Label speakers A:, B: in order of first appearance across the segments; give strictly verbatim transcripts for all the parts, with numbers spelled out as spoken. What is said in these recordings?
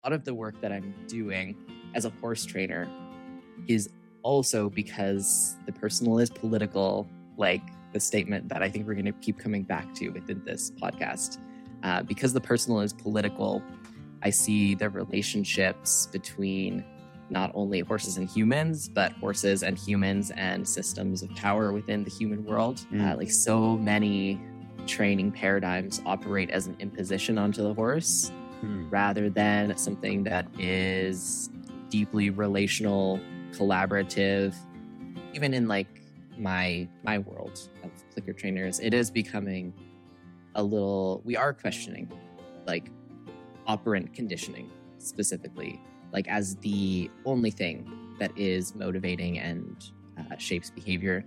A: lot of the work that I'm doing as a horse trainer is also because the personal is political, like the statement that I think we're going to keep coming back to within this podcast. Uh, because the personal is political, I see the relationships between not only horses and humans, but horses and humans and systems of power within the human world. Mm. Uh, like so many training paradigms operate as an imposition onto the horse mm. rather than something that is deeply relational, collaborative. Even in like my my world of clicker trainers, it is becoming a little, we are questioning like operant conditioning specifically, like as the only thing that is motivating and uh, shapes behavior.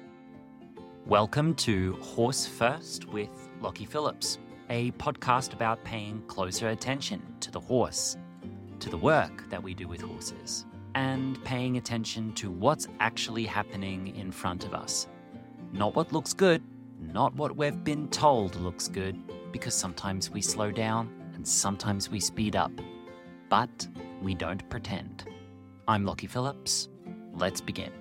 B: Welcome to Horse First with Lockie Phillips, a podcast about paying closer attention to the horse, to the work that we do with horses, and paying attention to what's actually happening in front of us. Not what looks good, not what we've been told looks good, because sometimes we slow down and sometimes we speed up, but we don't pretend. I'm Lockie Phillips. Let's begin.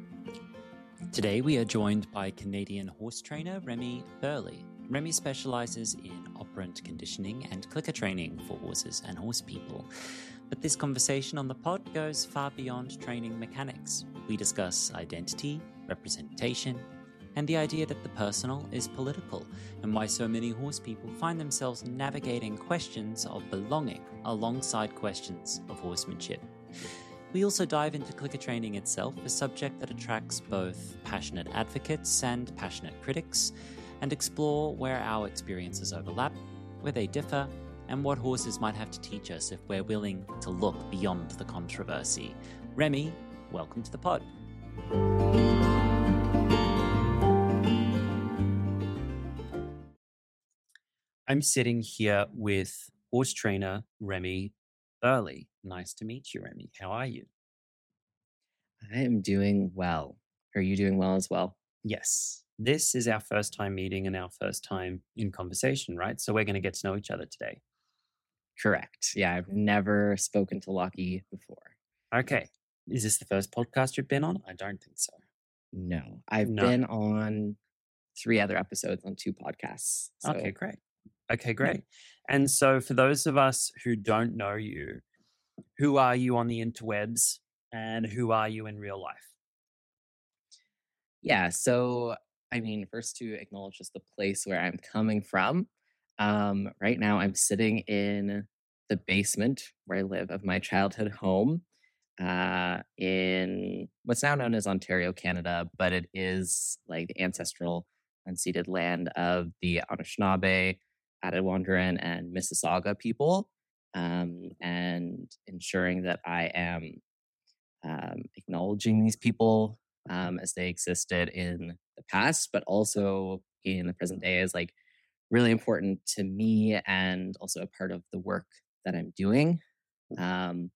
B: Today we are joined by Canadian horse trainer Remy Burley. Remy specialises in operant conditioning and clicker training for horses and horse people. But this conversation on the pod goes far beyond training mechanics. We discuss identity, representation, and the idea that the personal is political, and why so many horse people find themselves navigating questions of belonging alongside questions of horsemanship. We also dive into clicker training itself, a subject that attracts both passionate advocates and passionate critics, and explore where our experiences overlap, where they differ, and what horses might have to teach us if we're willing to look beyond the controversy. Remy, welcome to the pod. I'm sitting here with horse trainer Remy Burley. Nice to meet you, Remy. How are you?
A: I am doing well. Are you doing well as well?
B: Yes. This is our first time meeting and our first time in conversation, right? So we're going to get to know each other today.
A: Correct. Yeah, I've never spoken to Lockie before.
B: Okay. Is this the first podcast you've been on? I don't think so.
A: No, I've
B: No.
A: been on three other episodes on two podcasts. So.
B: Okay, great. Okay, great. Yeah. And so for those of us who don't know you, who are you on the interwebs and who are you in real life?
A: Yeah, so, I mean, first to acknowledge just the place where I'm coming from. Um, right now, I'm sitting in the basement where I live of my childhood home uh, in what's now known as Ontario, Canada, but it is like the ancestral unceded land of the Anishinaabe, Attawandaron, and Mississauga people, um, and ensuring that I am um, acknowledging these people um, as they existed in the past, but also in the present day is like really important to me and also a part of the work that I'm doing. Um,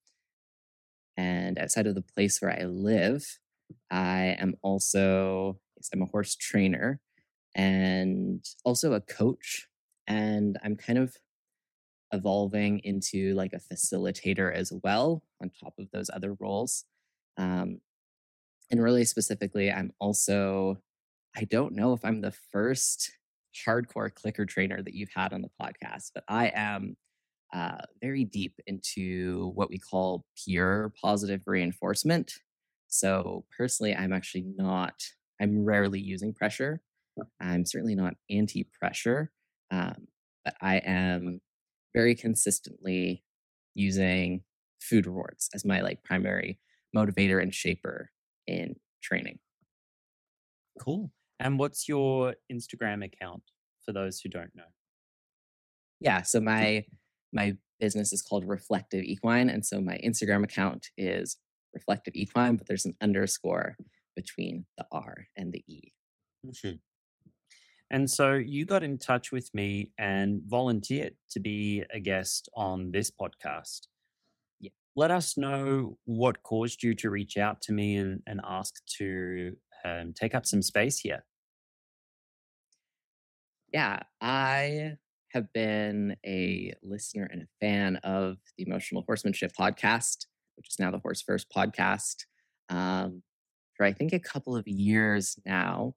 A: and outside of the place where I live, I am also, yes, I'm a horse trainer and also a coach. And I'm kind of evolving into like a facilitator as well on top of those other roles. Um, and really specifically, I'm also, I don't know if I'm the first hardcore clicker trainer that you've had on the podcast, but I am uh, very deep into what we call pure positive reinforcement. So personally, I'm actually not, I'm rarely using pressure. I'm certainly not anti-pressure, um, but I am very consistently using food rewards as my like primary motivator and shaper in training.
B: Cool. And what's your Instagram account for those who don't know?
A: Yeah, so my my business is called Reflective Equine, and so my Instagram account is Reflective Equine, but there's an underscore between the R and the E.
B: Mm-hmm. And so you got in touch with me and volunteered to be a guest on this podcast.
A: Yeah.
B: Let us know what caused you to reach out to me and, and ask to um, take up some space here.
A: Yeah, I have been a listener and a fan of the Emotional Horsemanship podcast, which is now the Horse First podcast, um, for I think a couple of years now.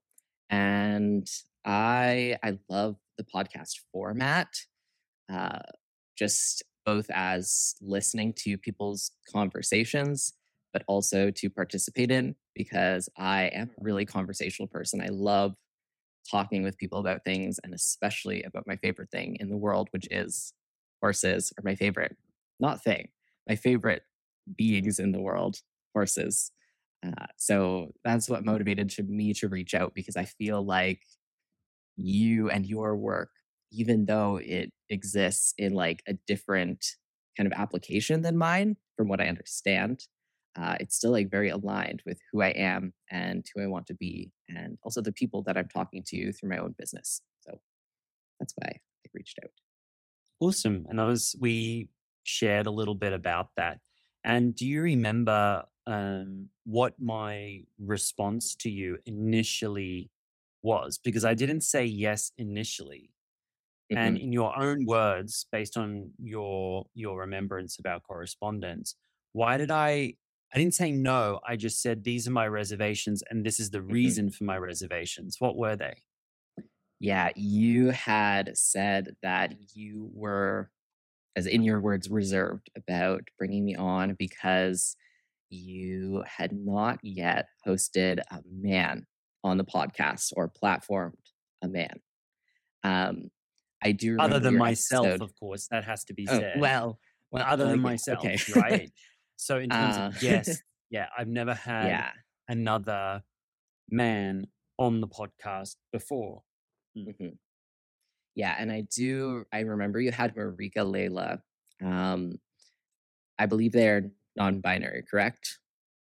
A: And I I love the podcast format, uh, just both as listening to people's conversations, but also to participate in because I am a really conversational person. I love talking with people about things and especially about my favorite thing in the world, which is horses, or my favorite, not thing, my favorite beings in the world, horses. Uh, so that's what motivated to me to reach out because I feel like you and your work, even though it exists in like a different kind of application than mine, from what I understand, uh, it's still like very aligned with who I am and who I want to be, and also the people that I'm talking to through my own business. So that's why I reached out.
B: Awesome. And I was we shared a little bit about that. And do you remember um, what my response to you initially was? Because I didn't say yes initially. And
A: Hmm.
B: in your own words, based on your your remembrance of our correspondence, why did I I didn't say no, I just said these are my reservations and this is the
A: Hmm.
B: reason for my reservations. What were they?
A: Yeah, you had said that you were, as in your words, reserved about bringing me on because you had not yet hosted a man on the podcast or platformed a man. Um, I do
B: Other
A: remember
B: than
A: your
B: myself,
A: episode.
B: of course, that has to be
A: Oh,
B: said.
A: well, well,
B: Other
A: uh,
B: than
A: yeah, okay.
B: myself, right? So in terms
A: uh,
B: of guests, yeah, I've never had
A: yeah.
B: another man on the podcast before. Mm.
A: Mhm. Yeah, and I do I remember you had Marika Layla. Um, I believe they're non-binary, correct?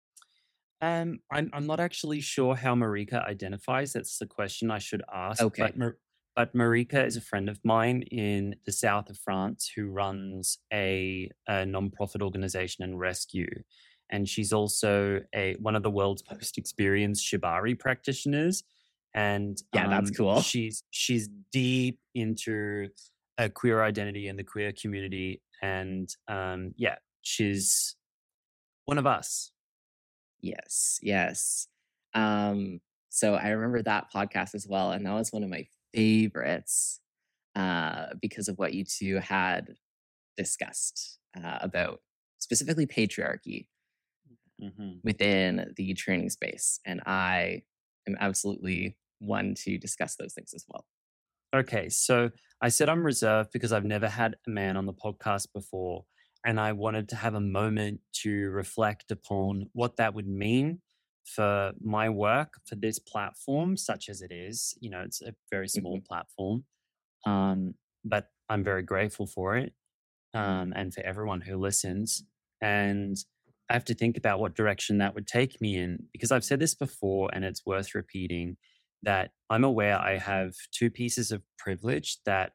B: Um, I'm I'm not actually sure how Marika identifies. That's the question I should ask. But
A: Okay.
B: Mar- but Marika is a friend of mine in the south of France who runs a, a non-profit organization and rescue, and she's also a one of the world's most experienced shibari practitioners, and
A: Yeah, that's
B: um,
A: cool.
B: she's she's deep into a queer identity and the queer community, and um, yeah, she's one of us.
A: Yes, yes. Um, so I remember that podcast as well, and that was one of my favorites, uh, because of what you two had discussed, uh, about specifically patriarchy
B: Mhm.
A: within the training space, and I am absolutely one to discuss those things as well.
B: Okay, so I said I'm reserved because I've never had a man on the podcast before. And I wanted to have a moment to reflect upon what that would mean for my work, for this platform, such as it is. You know, it's a very small
A: Mhm,
B: platform, um, but I'm very grateful for it, um, and for everyone who listens. And I have to think about what direction that would take me in because I've said this before and it's worth repeating that I'm aware I have two pieces of privilege that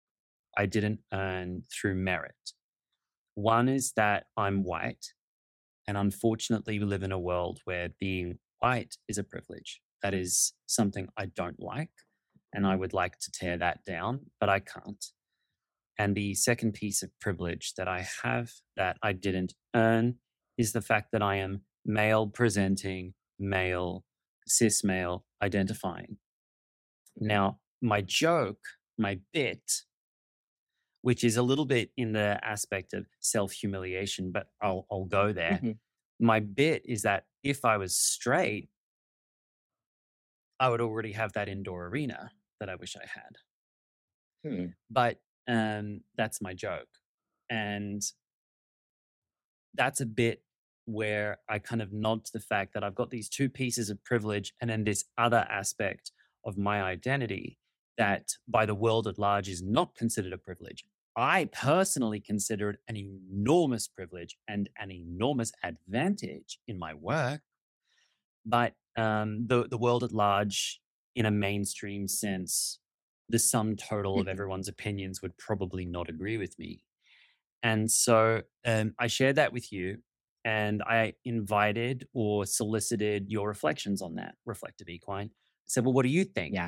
B: I didn't earn through merit. One is that I'm white, and unfortunately, we live in a world where being white is a privilege. That is something I don't like, and I would like to tear that down, but I can't. And the second piece of privilege that I have that I didn't earn is the fact that I am male presenting, male, cis male identifying.
A: mhm,
B: Now, my joke, my bit, which is a little bit in the aspect of self humiliation, but I'll, I'll go there.
A: mhm,
B: My bit is that if I was straight, I would already have that indoor arena that I wish I had.
A: hmm,
B: But um, that's my joke. And that's a bit where I kind of nod to the fact that I've got these two pieces of privilege and then this other aspect of my identity that by the world at large is not considered a privilege. I personally consider it an enormous privilege and an enormous advantage in my work. But um, the, the world at large, in a mainstream sense, the sum total of
A: mhm.
B: everyone's opinions would probably not agree with me. And so um, I shared that with you and I invited or solicited your reflections on that, reflective equine. I said, well, what do you think?
A: Yeah.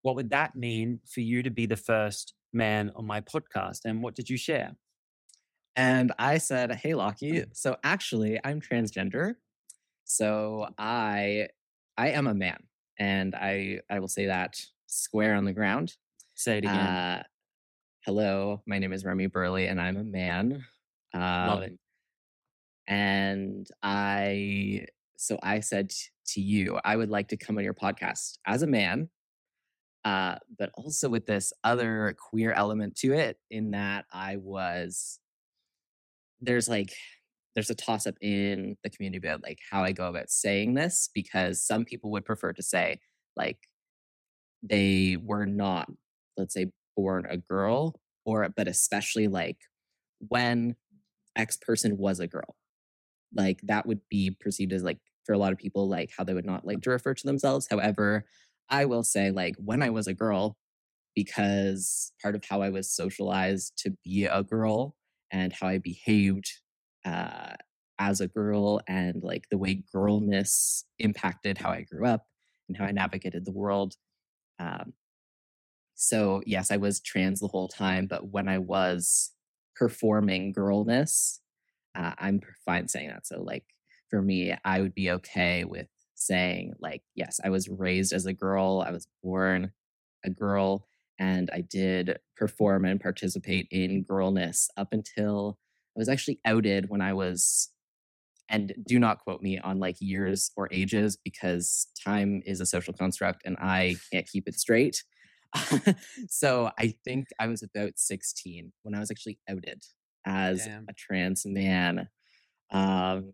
B: what would that mean for you to be the first man on my podcast? And what did you share?
A: And I said, "Hey, Lockie. So actually, I'm transgender. So I I am a man, and I I will say that square on the ground.
B: Say it again.
A: Uh, hello, my name is Remy Burley, and I'm a man.
B: Love it.
A: Um, and I so I said t- to you, I would like to come on your podcast as a man, uh, but also with this other queer element to it, in that I was there's like there's a toss up in the community about like how I go about saying this, because some people would prefer to say like they were not, let's say, born a girl, or but especially like when X person was a girl. Like that would be perceived as like, for a lot of people, like how they would not like to refer to themselves. However, I will say like when I was a girl, because part of how I was socialized to be a girl and how I behaved uh, as a girl, and like the way girlness impacted how I grew up and how I navigated the world. Um, so, yes, I was trans the whole time, but when I was performing girlness, uh, I'm fine saying that. So, like, for me, I would be okay with saying, like, yes, I was raised as a girl, I was born a girl, and I did perform and participate in girlness up until I was actually outed when I was, and do not quote me on like years or ages, because time is a social construct and I can't keep it straight. So I think I was about sixteen when I was actually outed as
B: Damn.
A: a trans man. Um,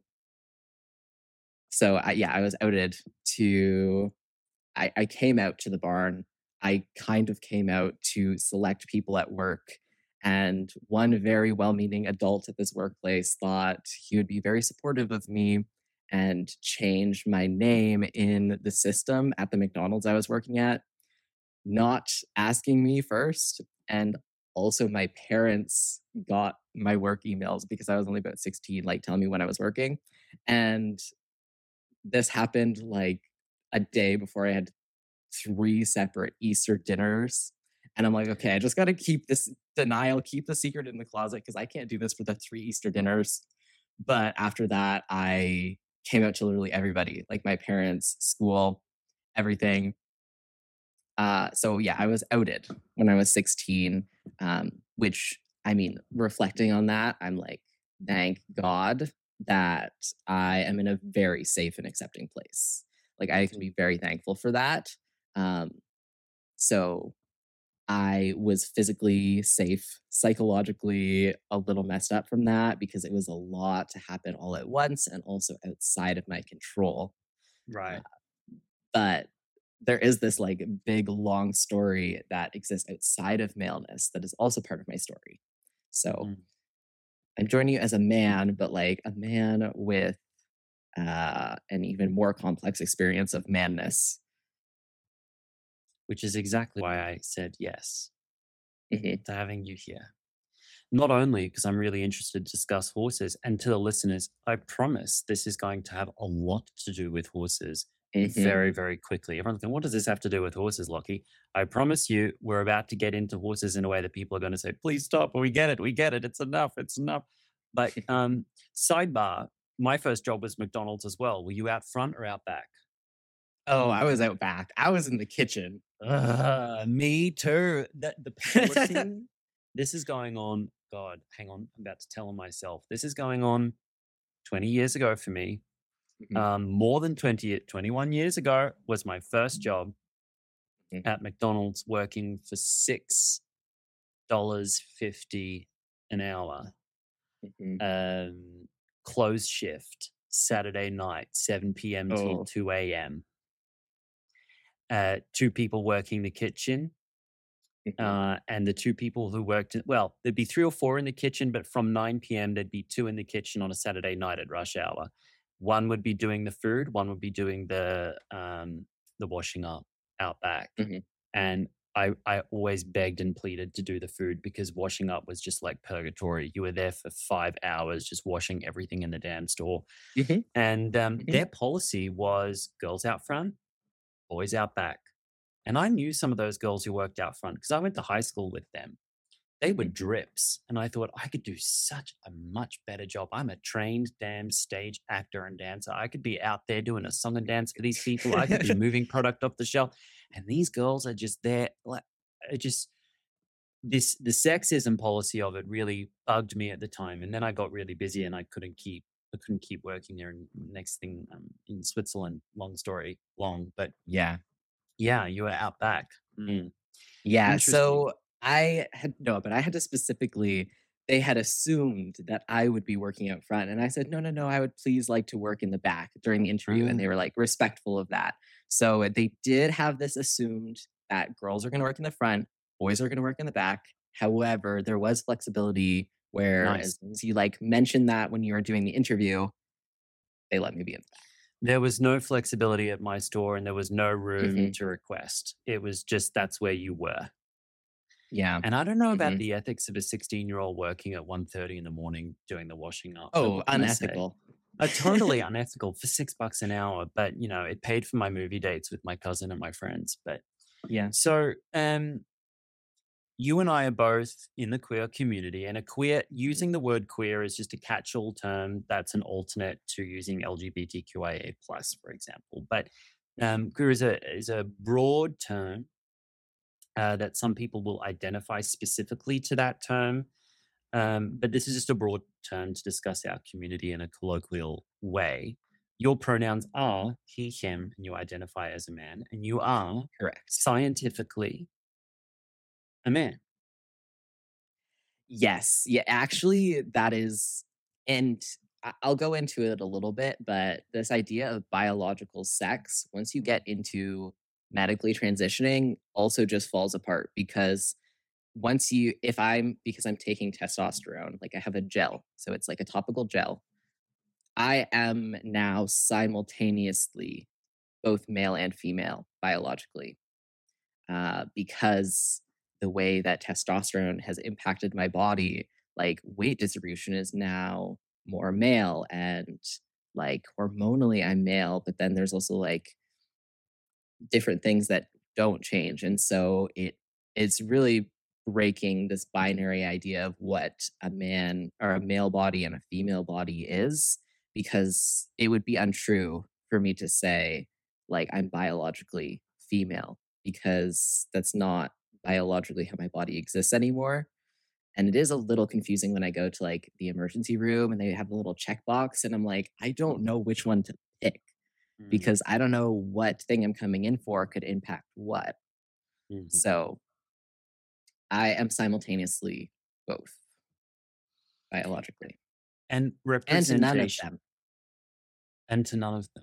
A: so I, yeah, I was outed to, I, I came out to the barn. I kind of came out to select people at work. And one very well meaning adult at this workplace thought he would be very supportive of me and change my name in the system at the McDonald's I was working at, not asking me first. And also, my parents got my work emails because I was only about sixteen, like telling me when I was working. And this happened like a day before I had three separate Easter dinners. And I'm like, okay, I just got to keep this denial, keep the secret in the closet, because I can't do this for the three Easter dinners. But after that, I came out to literally everybody, like my parents, school, everything. Uh, so yeah, I was outed when I was sixteen, um, which, I mean, reflecting on that, I'm like, thank God that I am in a very safe and accepting place. Like I can be very thankful for that. Um, so I was physically safe, psychologically a little messed up from that, because it was a lot to happen all at once and also outside of my control. Uh,
B: Right.
A: but there is this like big long story that exists outside of maleness that is also part of my story. So
B: Mm.
A: I'm joining you as a man, but like a man with uh, an even more complex experience of manness.
B: Which is exactly why I said yes
A: Mhm,
B: to having you here. Not only because I'm really interested to discuss horses, and to the listeners, I promise this is going to have a lot to do with horses
A: mhm.
B: very, very quickly. Everyone's going, what does this have to do with horses, Lockie? I promise you, we're about to get into horses in a way that people are going to say, please stop. We get it. We get it. It's enough. It's enough. But um, sidebar, my first job was McDonald's as well. Were you out front or out back?
A: Oh, I was out back. I was in the kitchen.
B: Uh, me too. That the polishing. This is going on. God, hang on. I'm about to tell on myself. This is going on twenty years ago for me.
A: Mhm,
B: Um, more than twenty, twenty-one years ago was my first job
A: mhm,
B: at McDonald's, working for six dollars fifty an hour.
A: mhm.
B: Um, close shift Saturday night, seven p.m. till
A: Oh,
B: two a.m. Uh, two people working the kitchen.
A: mhm,
B: Uh, and the two people who worked, in, well, there'd be three or four in the kitchen, but from nine p.m., there'd be two in the kitchen on a Saturday night at rush hour. One would be doing the food, one would be doing the um, the washing up out back.
A: mhm,
B: And I, I always begged and pleaded to do the food, because washing up was just like purgatory. You were there for five hours just washing everything in the damn store.
A: mhm,
B: And um,
A: mhm,
B: their policy was girls out front, boys out back. And I knew some of those girls who worked out front because I went to high school with them. They were
A: Mhm.
B: drips. And I thought I could do such a much better job. I'm a trained damn stage actor and dancer. I could be out there doing a song and dance for these people. I could be moving product off the shelf. And these girls are just there. Like, it just, this, the sexism policy of it really bugged me at the time. And then I got really busy and I couldn't keep, I couldn't keep working there. And next thing um, in Switzerland, long story long, but
A: Yeah.
B: yeah, you were out back. Mm,
A: Yeah,
B: interesting.
A: so I had no, but I had to specifically they had assumed that I would be working out front, and I said, "No, no, no, I would please like to work in the back during the interview," and they
B: Ah,
A: were, like, respectful of that. So, they did have this assumed that girls are gonna work in the front, boys are gonna work in the back. However, there was flexibility where
B: nice.
A: as long as you, like, mentioned that when you were doing the interview, they let me be in the back.
B: There was no flexibility at my store and there was no room
A: Mhm.
B: to request. It was just that's where you were.
A: Yeah.
B: And I don't know about
A: Mhm.
B: the ethics of a sixteen-year-old working at one thirty in the morning doing the washing up, but
A: Oh,
B: what can I say?
A: unethical.
B: Uh, totally unethical for six bucks an hour, but, you know, it paid for my movie dates with my cousin and my friends, but
A: Yeah.
B: so, um you and I are both in the queer community, and a queer using the word queer is just a catch-all term that's an alternate to using L G B T Q I A plus, for example. But um, queer is a is a broad term uh, that some people will identify specifically to that term. Um, but this is just a broad term to discuss our community in a colloquial way. Your pronouns are he, him, and you identify as a man, and you are
A: Correct.
B: scientifically a man.
A: Yes. Yeah, actually, that is and I I'll go into it a little bit, but this idea of biological sex, once you get into medically transitioning, also just falls apart because once you if I'm because I'm taking testosterone, like I have a gel, so it's like a topical gel. I am now simultaneously both male and female biologically uh, because the way that testosterone has impacted my body, like weight distribution is now more male and like hormonally I'm male, but then there's also like different things that don't change. And so it it's really breaking this binary idea of what a man or a male body and a female body is, because it would be untrue for me to say like I'm biologically female because that's not biologically how my body exists anymore. And it is a little confusing when I go to like the emergency room and they have a little checkbox and I'm like, I don't know which one to pick
B: Mm,
A: because I don't know what thing I'm coming in for could impact what.
B: mhm.
A: So I am simultaneously both biologically
B: And
A: and to none of
B: representation
A: them.
B: and to none of them.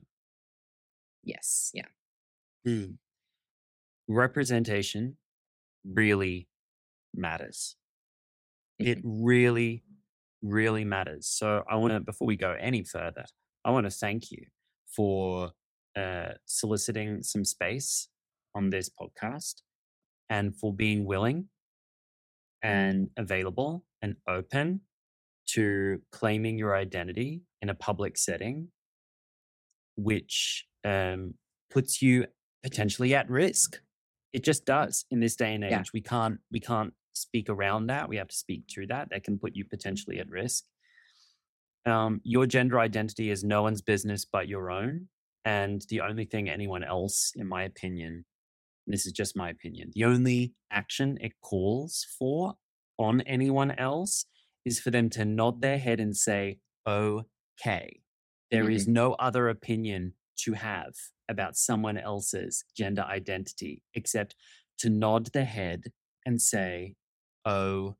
A: Yes. Yeah.
B: Mm. Representation really matters. It
A: Mhm.
B: really, really matters. So I want to, before we go any further, I want to thank you for uh, soliciting some space on this podcast and for being willing and available and open to claiming your identity in a public setting, which um, puts you potentially at risk. It just does in this day and
A: Yeah.
B: age. We can't we can't speak around that. We have to speak to that. That can put you potentially at risk. Um, your gender identity is no one's business but your own. And the only thing anyone else, in my opinion, and this is just my opinion, the only action it calls for on anyone else is for them to nod their head and say, okay. There is
A: Mhm.
B: no other opinion to have about someone else's gender identity except to nod the head and say, okay.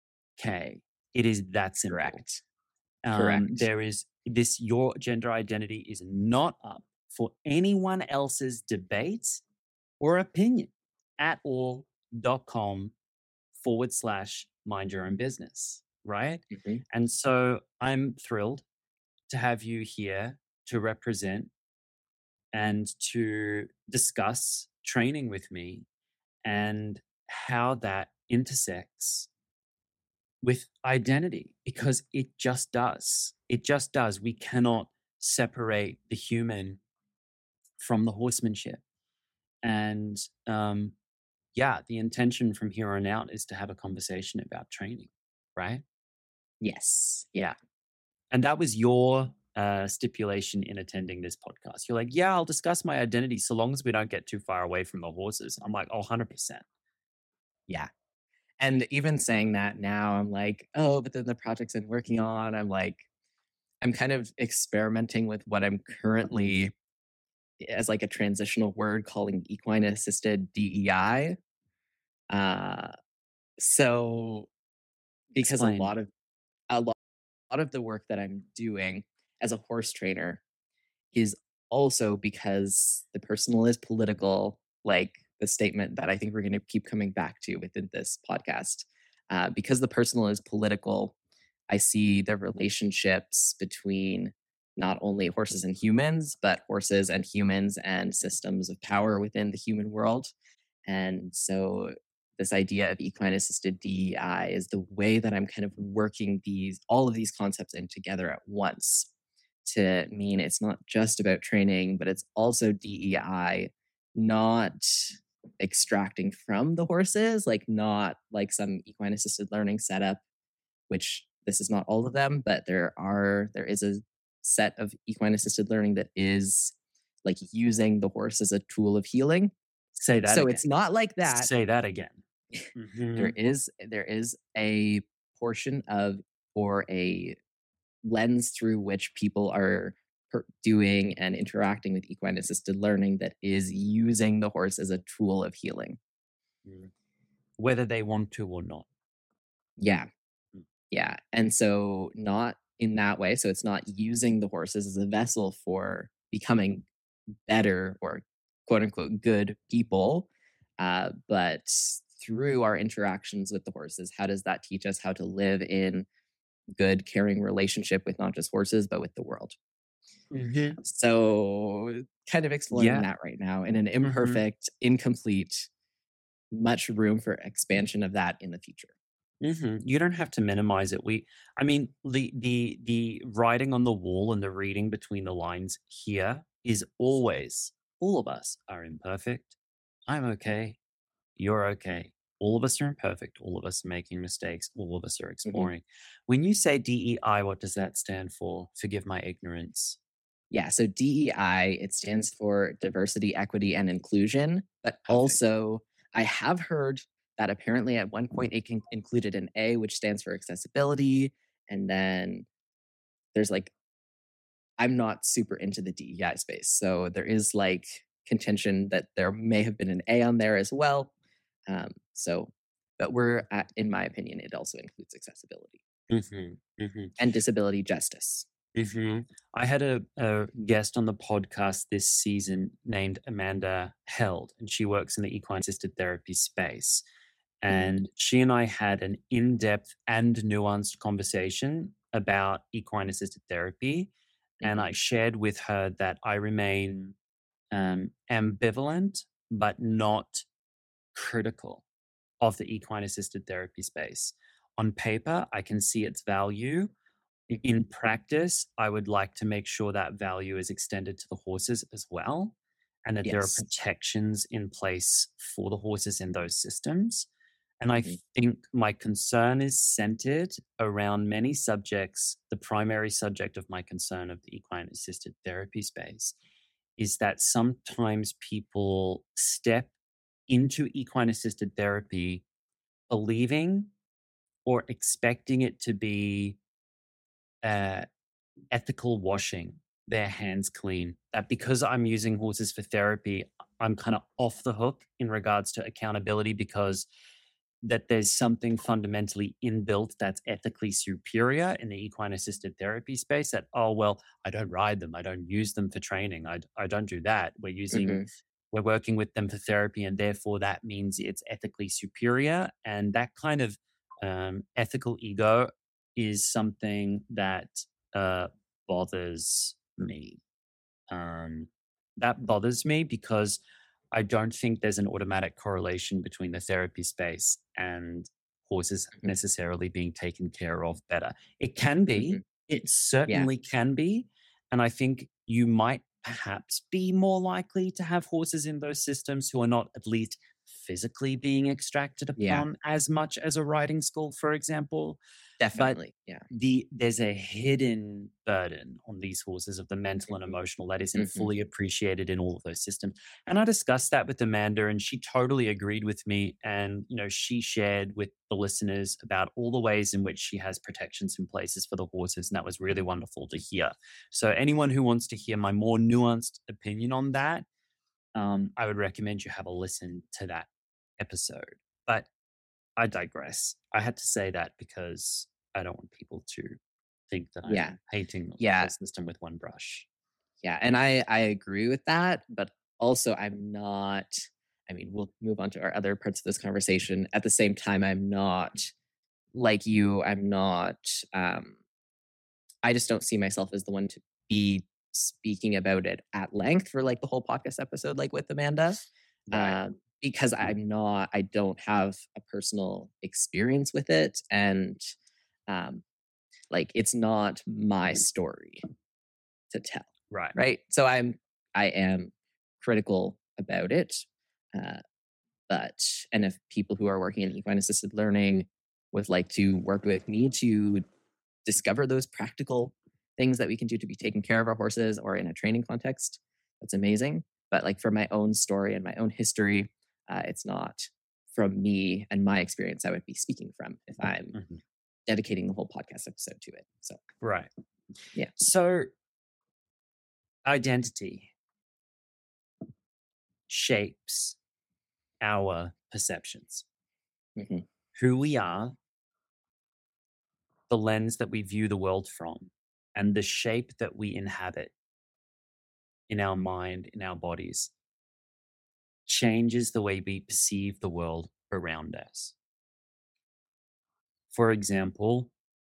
B: It is that simple.
A: Correct.
B: Um,
A: Correct.
B: there is this, your gender identity is not up for anyone else's debate or opinion at all dot com forward slash mind your own business. Right.
A: Mhm.
B: And so I'm thrilled to have you here to represent and to discuss training with me and how that intersects with identity because it just does. It just does. We cannot separate the human from the horsemanship. And um, yeah, the intention from here on out is to have a conversation about training, right?
A: Yes.
B: Yeah.
A: Yeah.
B: And that was your uh, stipulation in attending this podcast. You're like, yeah, I'll discuss my identity so long as we don't get too far away from the horses. I'm like, oh, one hundred percent.
A: Yeah. And even saying that now, I'm like, oh, but then the projects I'm working on, I'm like, I'm kind of experimenting with what I'm currently as like a transitional word calling equine assisted D E I. Uh, so because a
B: Explain.
A: lot of a lot, lot of the work that I'm doing as a horse trainer is also because the personal is political, like the statement that I think we're going to keep coming back to within this podcast. Uh, because the personal is political, I see the relationships between not only horses and humans, but horses and humans and systems of power within the human world. And so, this idea of equine assisted D E I is the way that I'm kind of working these all of these concepts in together at once to mean it's not just about training, but it's also D E I, not extracting from the horses, like not like some equine assisted learning setup, which this is not all of them, but there are there is a set of equine assisted learning that is like using the horse as a tool of healing.
B: Say that
A: So
B: again.
A: it's not like that.
B: Say that again.
A: There
B: Hmm.
A: is there is a portion of or a lens through which people are per- doing and interacting with equine assisted learning that is using the horse as a tool of healing.
B: Whether they want to or not.
A: Yeah. Yeah. And so, not in that way. So, it's not using the horses as a vessel for becoming better or quote unquote good people. Uh, but through our interactions with the horses, how does that teach us how to live in good, caring relationship with not just horses, but with the world?
B: Hmm.
A: So, kind of exploring
B: Yeah.
A: that right now in an
B: Hmm.
A: imperfect, incomplete, much room for expansion of that in the future.
B: Hmm. You don't have to minimize it. We, I mean, the the the writing on the wall and the reading between the lines here is always all of us are imperfect. I'm okay. You're okay. All of us are imperfect. All of us are making mistakes. All of us are
A: Mhm.
B: exploring. When you say D E I, what does that stand for? Forgive my ignorance.
A: Yeah, so D E I, it stands for diversity, equity, and inclusion. But
B: Perfect.
A: also, I have heard that apparently at one point it can included an A, which stands for accessibility. And then there's like, I'm not super into the D E I space. So there is like contention that there may have been an A on there as well. Um, so, but we're at, in my opinion, it also includes accessibility
B: Hmm. Hmm.
A: and disability justice.
B: Hmm. I had a, a guest on the podcast this season named Amanda Held, and she works in the equine assisted therapy space.
A: Mhm.
B: And she and I had an in depth and nuanced conversation about equine assisted therapy. And I
A: Mhm.
B: shared with her that I remain um, ambivalent, but not critical of the equine assisted therapy space. On paper, I can see its value. In practice, I would like to make sure that value is extended to the horses as well, and that there are
A: Yes.
B: protections in place for the horses in those systems. And I
A: Mhm.
B: think my concern is centered around many subjects. The primary subject of my concern of the equine assisted therapy space is that sometimes people step into equine assisted therapy believing or expecting it to be uh, ethical washing their hands clean. That because I'm using horses for therapy, I'm kind of off the hook in regards to accountability because that there's something fundamentally inbuilt that's ethically superior in the equine assisted therapy space that, oh, well, I don't ride them. I don't use them for training. I, I don't do that. We're using,
A: Mhm.
B: we're working with them for therapy, and therefore that means it's ethically superior. And that kind of um, ethical ego is something that uh, bothers me. Um, that bothers me because I don't think there's an automatic correlation between the therapy space and horses
A: Mhm.
B: necessarily being taken care of better. It can be,
A: Mhm.
B: it
A: Yeah.
B: certainly can be. And I think you might perhaps be more likely to have horses in those systems who are not at least physically being extracted
A: Yeah,
B: upon as much as a riding school, for example. But
A: definitely. Yeah.
B: the there's a hidden burden on these horses of the mental and
A: Mhm,
B: emotional that isn't
A: mhm.
B: fully appreciated in all of those systems. And I discussed that with Amanda, and she totally agreed with me. And you know, she shared with the listeners about all the ways in which she has protections in places for the horses, and that was really wonderful to hear. So, anyone who wants to hear my more nuanced opinion on that, um, I would recommend you have a listen to that episode. But I digress. I had to say that because I don't want people to think that
A: Yeah,
B: I'm painting the whole
A: yeah,
B: system with one brush.
A: yeah, and I I agree with that, but also I'm not I mean, we'll move on to our other parts of this conversation. At the same time, I'm not like you, I'm not, um I just don't see myself as the one to be speaking about it at length for, like, the whole podcast episode, like, with Amanda,
B: Right.
A: um, because I'm not I don't have a personal experience with it, and, um, like, it's not my story to tell,
B: Right.
A: right? So I'm I am critical about it, uh, but and if people who are working in equine assisted learning would like to work with me to discover those practical things that we can do to be taking care of our horses or in a training context, that's amazing. But like for my own story and my own history, uh, it's not from me and my experience I would be speaking from if I'm
B: Mhm.
A: dedicating the whole podcast episode to it. So
B: Right.
A: yeah.
B: So, identity shapes our perceptions.
A: Hmm.
B: Who we are, the lens that we view the world from, and the shape that we inhabit in our mind, in our bodies, changes the way we perceive the world around us. For example,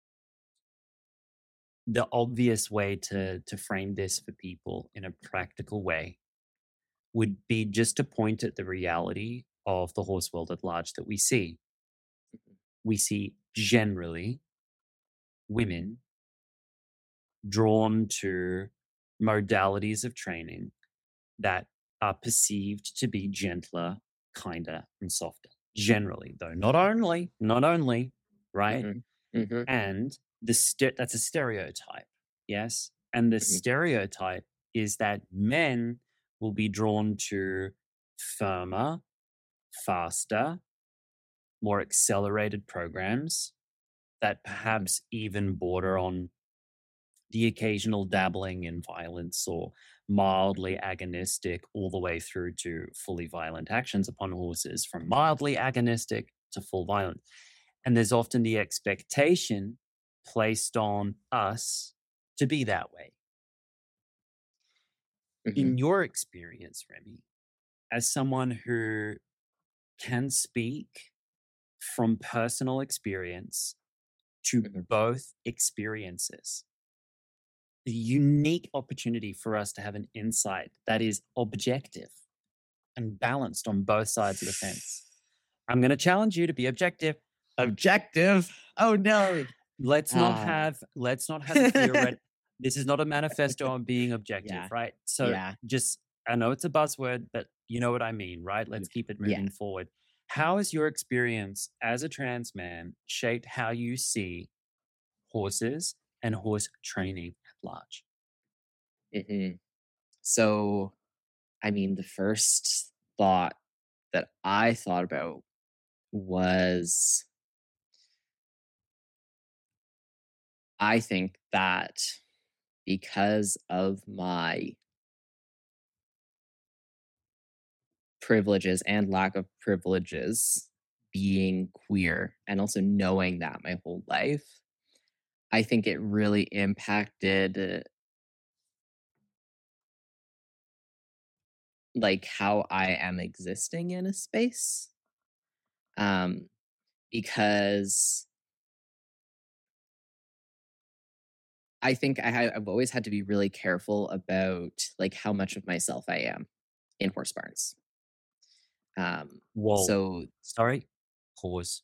B: the obvious way to, to frame this for people in a practical way would be just to point at the reality of the horse world at large that we see. We see generally women drawn to modalities of training that are perceived to be gentler, kinder, and softer. Generally, though, not only, not only, right?
A: Hmm. Hmm.
B: And the st- that's a stereotype, yes. And the
A: Hmm.
B: stereotype is that men will be drawn to firmer, faster, more accelerated programs that perhaps even border on the occasional dabbling in violence or mildly agonistic all the way through to fully violent actions upon horses, from mildly agonistic to full violent. And there's often the expectation placed on us to be that way.
A: Hmm.
B: In your experience, Remy, as someone who can speak from personal experience to
A: Hmm.
B: both experiences, the unique opportunity for us to have an insight that is objective and balanced on both sides of the fence. I'm going to challenge you to be objective.
A: Objective. Oh no.
B: Let's not
A: Ah.
B: have let's not have a theoret. This is not a manifesto on being objective,
A: Yeah.
B: right? So
A: Yeah.
B: just I know it's a buzzword, but you know what I mean, right? Let's keep it
A: Yeah.
B: moving forward. How has your experience as a trans man shaped how you see horses and horse training at large?
A: Hmm. So, I mean, the first thought that I thought about was I think that because of my privileges and lack of privileges being queer and also knowing that my whole life, I think it really impacted uh, like how I am existing in a space. Um, because I think I ha- I've always had to be really careful about like how much of myself I am in horse barns. Um,
B: Whoa.
A: so
B: Sorry. Pause.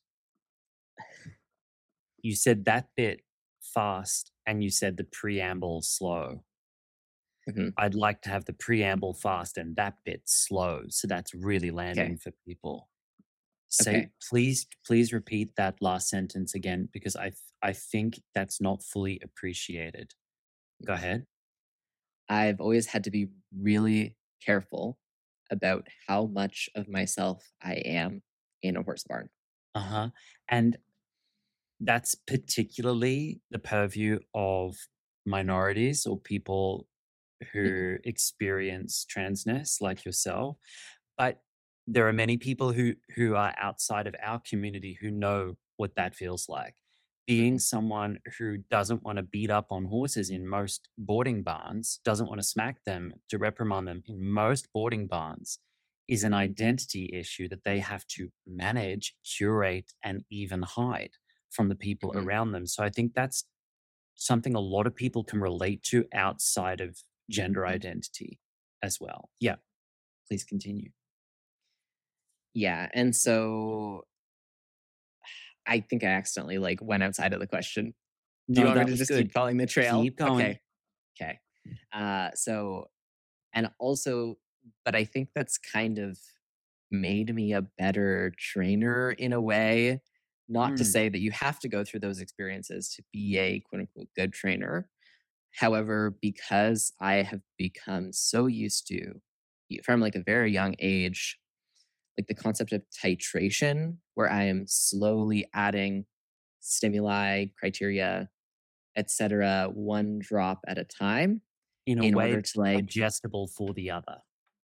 B: You said that bit fast and you said the preamble slow.
A: Mhm.
B: I'd like to have the preamble fast and that bit slow, so that's really landing
A: Okay.
B: for people. Say
A: Okay.
B: please please repeat that last sentence again because I th I think that's not fully appreciated. Go
A: Mhm.
B: ahead.
A: I've always had to be really careful about how much of myself I am in a horse barn.
B: Uh-huh, and that's particularly the purview of minorities or people
A: Mhm.
B: who experience transness like yourself. But there are many people who who are outside of our community who know what that feels like. Being
A: Mhm.
B: someone who doesn't want to beat up on horses in most boarding barns, doesn't want to smack them, to reprimand them in most boarding barns, is an identity issue that they have to manage, curate, and even hide from the people
A: Mhm.
B: around them. So I think that's something a lot of people can relate to outside of gender identity as well. Yeah, please continue.
A: Yeah, and so I think I accidentally, like, went outside of the question. Do you
B: No,
A: want me
B: that
A: to
B: was
A: just keep
B: good.
A: following the trail?
B: Keep going.
A: Okay. Okay. Uh, so and also but I think that's kind of made me a better trainer in a way. Not to
B: Mm,
A: say that you have to go through those experiences to be a quote unquote good trainer. However, because I have become so used to, y- from like a very young age, like the concept of titration, where I am slowly adding stimuli, criteria, et cetera, one drop at a time
B: in a
A: in
B: way
A: order
B: that's
A: to like
B: digestible for the other.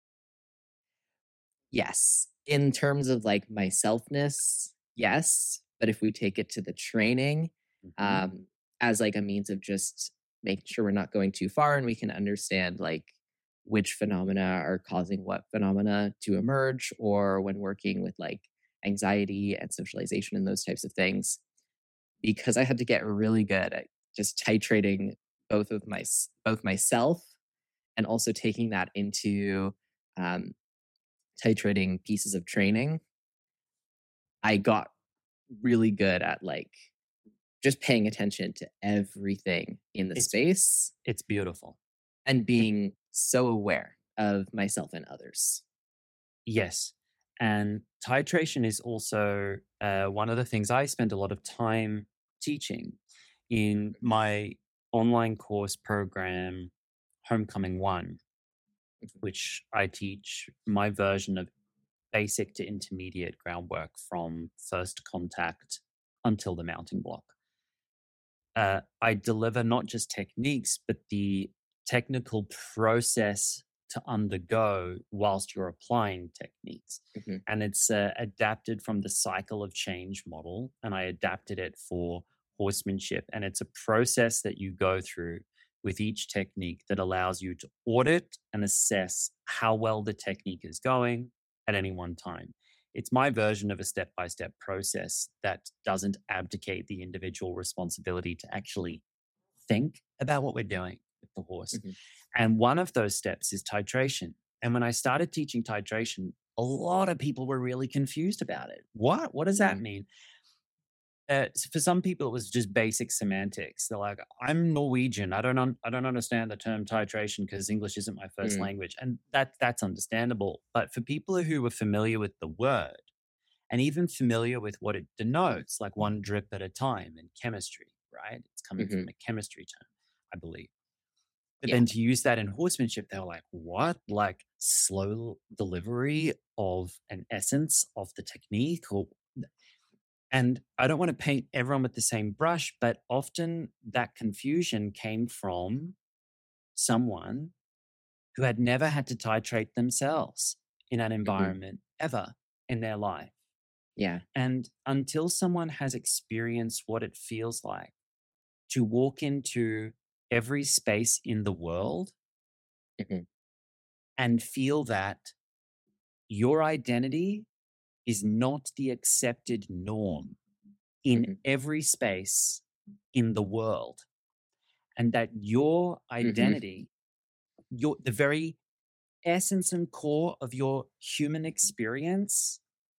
A: yes. In terms of like my selfness, yes. But if we take it to the training,
B: Mhm.
A: um, as like a means of just making sure we're not going too far and we can understand like which phenomena are causing what phenomena to emerge, or when working with like anxiety and socialization and those types of things, because I had to get really good at just titrating both of my both myself and also taking that into um, titrating pieces of training. I got really good at like just paying attention to everything in the
B: It's
A: space
B: it's beautiful.
A: and being so aware of myself and others.
B: Yes, and titration is also, uh, one of the things I spend a lot of time teaching in
A: Mhm,
B: my online course program, Homecoming One,
A: mhm,
B: which I teach my version of basic to intermediate groundwork from first contact until the mounting block. Uh, I deliver not just techniques, but the technical process to undergo whilst you're applying techniques.
A: mhm,
B: And it's uh, adapted from the cycle of change model, and I adapted it for horsemanship. And it's a process that you go through with each technique that allows you to audit and assess how well the technique is going at any one time. It's my version of a step by step process that doesn't abdicate the individual responsibility to actually think about what we're doing with the horse.
A: mhm,
B: And one of those steps is titration. And when I started teaching titration, a lot of people were really confused about it. What? What does that
A: mhm,
B: mean? Uh, s- for some people, it was just basic semantics. They're like, "I'm Norwegian. I don't, un- I don't understand the term titration because English isn't my first
A: mhm,
B: language," and that that's understandable. But for people who were familiar with the word, and even familiar with what it denotes, like one drip at a time in chemistry, right? It's coming from
A: mhm.
B: a chemistry term, I believe. But
A: Yeah.
B: then to use that in horsemanship, they were like, what? Like slow delivery of an essence of the technique? Or and I don't want to paint everyone with the same brush, but often that confusion came from someone who had never had to titrate themselves in an
A: Mhm.
B: environment ever in their life.
A: Yeah.
B: And until someone has experienced what it feels like to walk into every space in the world
A: Mhm,
B: and feel that your identity is not the accepted norm in
A: mhm,
B: every space in the world, and that your
A: mhm,
B: identity, your the very essence and core of your human experience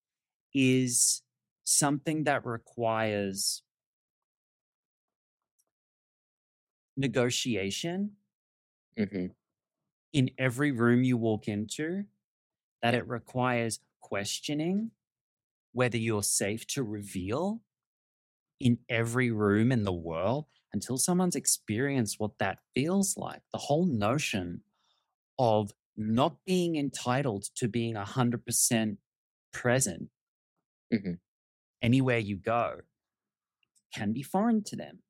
B: is something that requires negotiation
A: mhm.
B: in every room you walk into, that
A: Yeah.
B: it requires questioning whether you're safe to reveal in every room in the world until someone's experienced what that feels like. The whole notion of not being entitled to being one hundred percent present
A: Mhm.
B: anywhere you go can be foreign to them.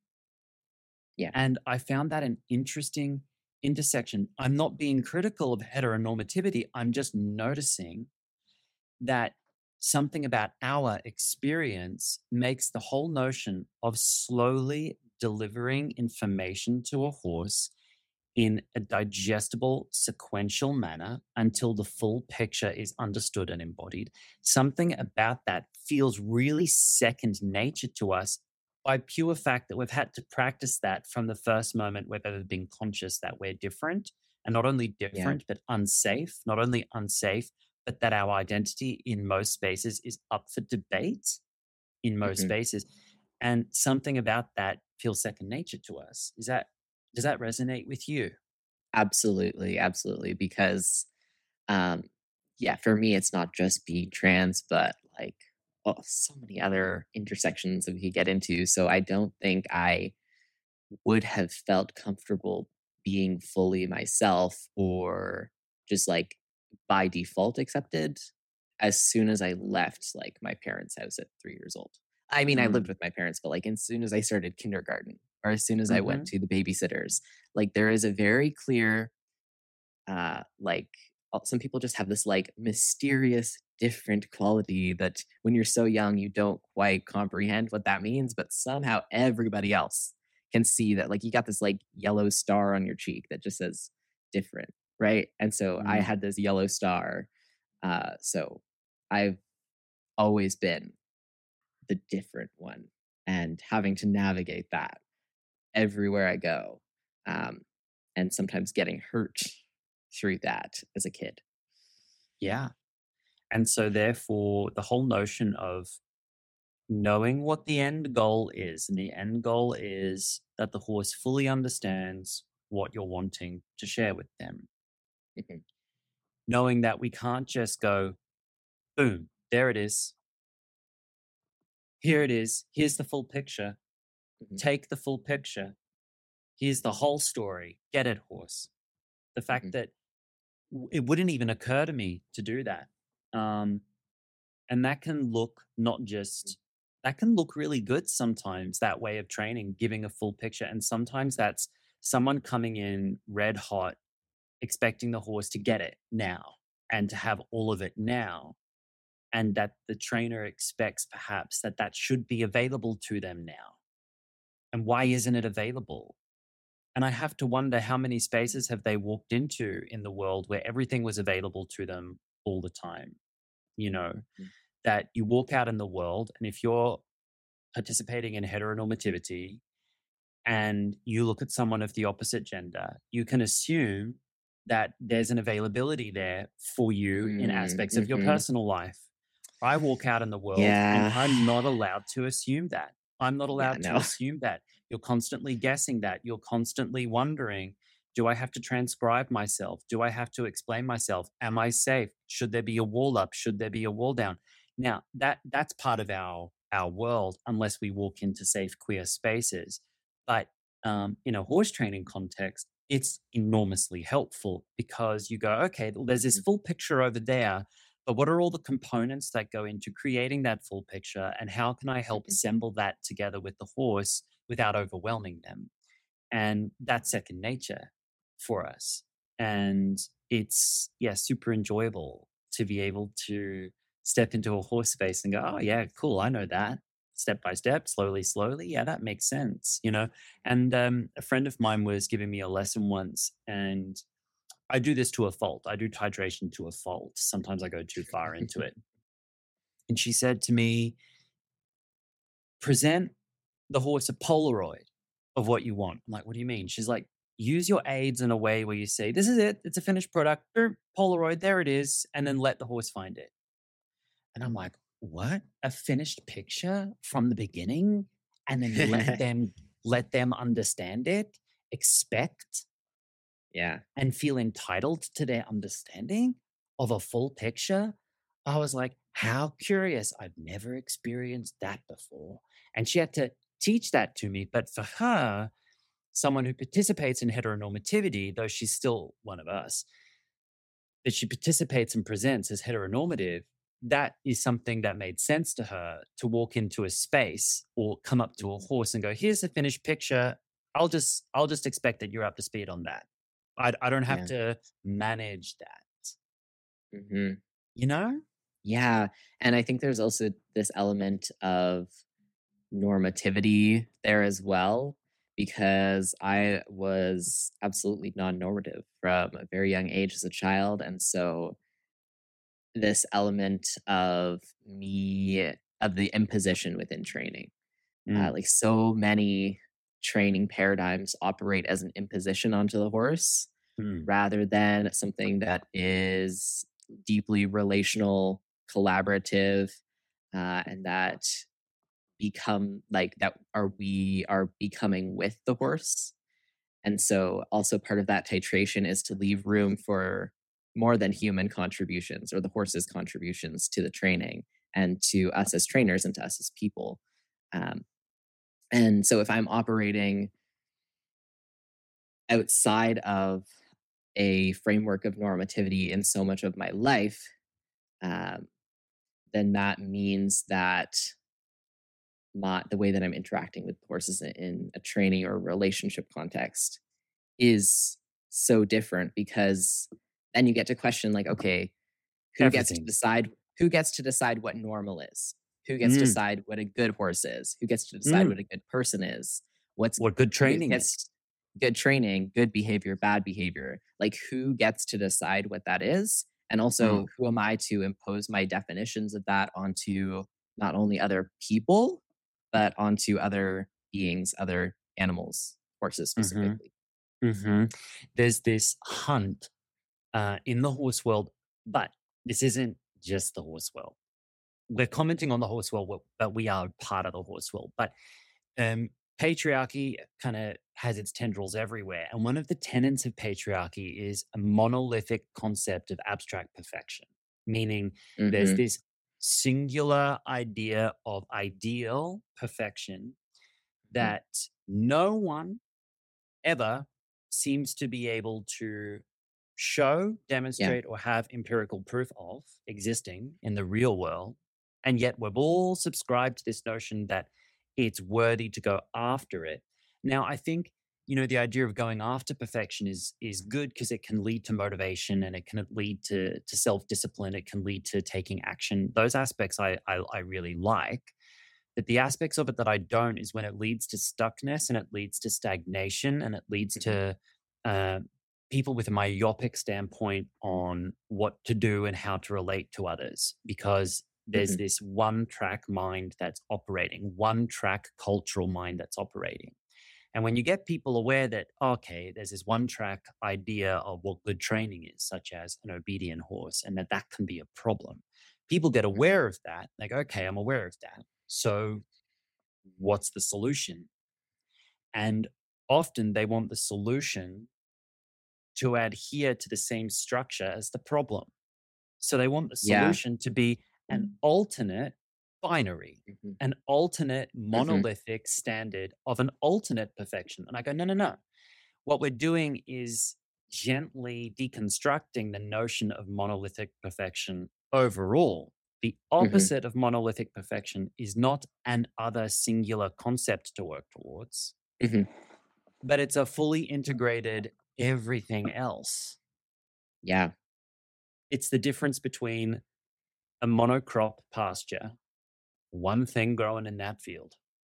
A: Yeah.
B: And I found that an interesting intersection. I'm not being critical of heteronormativity. I'm just noticing that something about our experience makes the whole notion of slowly delivering information to a horse in a digestible, sequential manner until the full picture is understood and embodied. Something about that feels really second nature to us by pure fact that we've had to practice that from the first moment we've ever been conscious that we're different, and not only
A: Yeah.
B: different, but unsafe, not only unsafe, but that our identity in most spaces is up for debate in most
A: Mhm.
B: spaces. And something about that feels second nature to us. Is that does that resonate with you?
A: Absolutely, absolutely, because, um, yeah, for me, it's not just being trans, but, like, oh, so many other intersections that we could get into, so I don't think I would have felt comfortable being fully myself or just, like, by default accepted as soon as I left, like, my parents' house at three years old. I mean, I lived
B: Mm.
A: with my parents, but, like, as soon as I started kindergarten or as soon as I went
B: Mhm.
A: to the babysitters, like, there is a very clear, uh, like, uh, some people just have this, like, mysterious different quality that when you're so young, you don't quite comprehend what that means, but somehow everybody else can see that, like, you got this, like, yellow star on your cheek that just says different, right? And so I
B: Mm.
A: had this yellow star, uh, so I've always been the different one and having to navigate that everywhere I go, um, and sometimes getting hurt through that as a kid.
B: Yeah. And so therefore the whole notion of knowing what the end goal is, and the end goal is that the horse fully understands what you're wanting to share with them.
A: Mhm,
B: Knowing that we can't just go, boom, there it is. Here it is. Here's the full picture.
A: mhm,
B: Take the full picture. Here's the whole story. Get it, horse. The fact
A: mhm,
B: that w- it wouldn't even occur to me to do that. Um, and that can look not just, that can look really good sometimes, that way of training, giving a full picture. And sometimes that's someone coming in red hot, expecting the horse to get it now and to have all of it now. And that the trainer expects perhaps that that should be available to them now. And why isn't it available? And I have to wonder how many spaces have they walked into in the world where everything was available to them all the time? You know,
A: mhm,
B: that you walk out in the world, and if you're participating in heteronormativity and you look at someone of the opposite gender, you can assume that there's an availability there for you in
A: mm,
B: aspects of your
A: mhm.
B: personal life. I walk out in the world and
A: Yeah.
B: I'm not allowed to assume that. I'm not
A: Yeah,
B: allowed to
A: no.
B: assume that. You're constantly guessing that. You're constantly wondering, do I have to transcribe myself? Do I have to explain myself? Am I safe? Should there be a wall up? Should there be a wall down? Now, that that's part of our our world unless we walk into safe queer spaces. But um, in a horse training context, it's enormously helpful because you go, okay, well, there's this
A: Mhm,
B: full picture over there, but what are all the components that go into creating that full picture? And how can I help
A: mhm,
B: assemble that together with the horse without overwhelming them? And that's second nature for us. And it's, yeah, super enjoyable to be able to step into a horse space and go, oh, yeah, cool. I know that step by step, slowly, slowly. Yeah, that makes sense, you know? And um, a friend of mine was giving me a lesson once, and I do this to a fault. I do titration to a fault. Sometimes I go too far into it. And she said to me, present the horse a Polaroid of what you want. I'm like, what do you mean? She's like, use your aids in a way where you say, this is it. It's a finished product. Er, Polaroid, there it is. And then let the horse find it. And I'm like, what? A finished picture from the beginning? And then let
A: mhm.
B: them let them understand it? Expect
A: Yeah.
B: and feel entitled to their understanding of a full picture. I was like, how curious. I've never experienced that before. And she had to teach that to me. But for her, someone who participates in heteronormativity, though she's still one of us, that she participates and presents as heteronormative, that is something that made sense to her to walk into a space or come up to a
A: Mhm.
B: horse and go, here's a finished picture. I'll just I'll just expect that you're up to speed on that. I, I don't have
A: Yeah.
B: to manage that,
A: Mhm.
B: you know?
A: Yeah, and I think there's also this element of normativity there as well, because I was absolutely non-normative from a very young age as a child, and so this element of me of the imposition within training. Uh,
B: Mm,
A: like so many training paradigms operate as an imposition onto the horse
B: mm,
A: rather than something that is deeply relational, collaborative, uh, and that become like that are we are becoming with the horse. And so also part of that titration is to leave room for more than human contributions or the horse's contributions to the training and to us as trainers and to us as people. Um, and so if I'm operating outside of a framework of normativity in so much of my life, um, then that means that my the way that I'm interacting with horses in in a training or relationship context is so different because then you get to question like, okay, who gets to
B: everything.
A: decide who gets to decide what normal is? Who gets to
B: Mm,
A: decide what a good horse is? Who gets to decide
B: mm.
A: what a good person is? What's
B: What good
A: who
B: training is.
A: gets good training, good behavior, bad behavior? Like who gets to decide what that is? And
B: Mm,
A: also, who am I to impose my definitions of that onto not only other people, but onto other beings, other animals, horses
B: hmm
A: specifically?
B: hmm There's this hunt uh, in the horse world, but this isn't just the horse world. We're commenting on the horse world, but but we are part of the horse world. But um, patriarchy kind of has its tendrils everywhere. And one of the tenets of patriarchy is a monolithic concept of abstract perfection, meaning there's
A: Mhm.
B: this singular idea of ideal perfection
A: Mhm.
B: that no one ever seems to be able to show,
A: Yeah.
B: demonstrate, or have empirical proof of existing in the real world. And yet we've all subscribed to this notion that it's worthy to go after it. Now, I think, you know, the idea of going after perfection is is good because it can lead to motivation and it can lead to to self-discipline. It can lead to taking action. Those aspects I I, I really like. But the aspects of it that I don't is when it leads to stuckness and it leads to stagnation and it leads
A: Mhm.
B: to uh, people with a myopic standpoint on what to do and how to relate to others because there's
A: Mhm.
B: this one track mind that's operating, one track cultural mind that's operating. And when you get people aware that, okay, there's this one track idea of what good training is, such as an obedient horse, and that that can be a problem, people get
A: Mhm.
B: aware of that. Like, okay, I'm aware of that. So, what's the solution? And often they want the solution to adhere to the same structure as the problem. So they want the
A: Yeah.
B: solution to be an alternate binary,
A: Mhm.
B: an alternate
A: Mhm.
B: monolithic standard of an alternate perfection. And I go, no, no, no. What we're doing is gently deconstructing the notion of monolithic perfection overall. The
A: Mhm.
B: opposite of monolithic perfection is not an other singular concept to work towards,
A: Mhm.
B: but it's a fully integrated everything else.
A: Yeah.
B: It's the difference between a monocrop pasture, one thing growing in that field,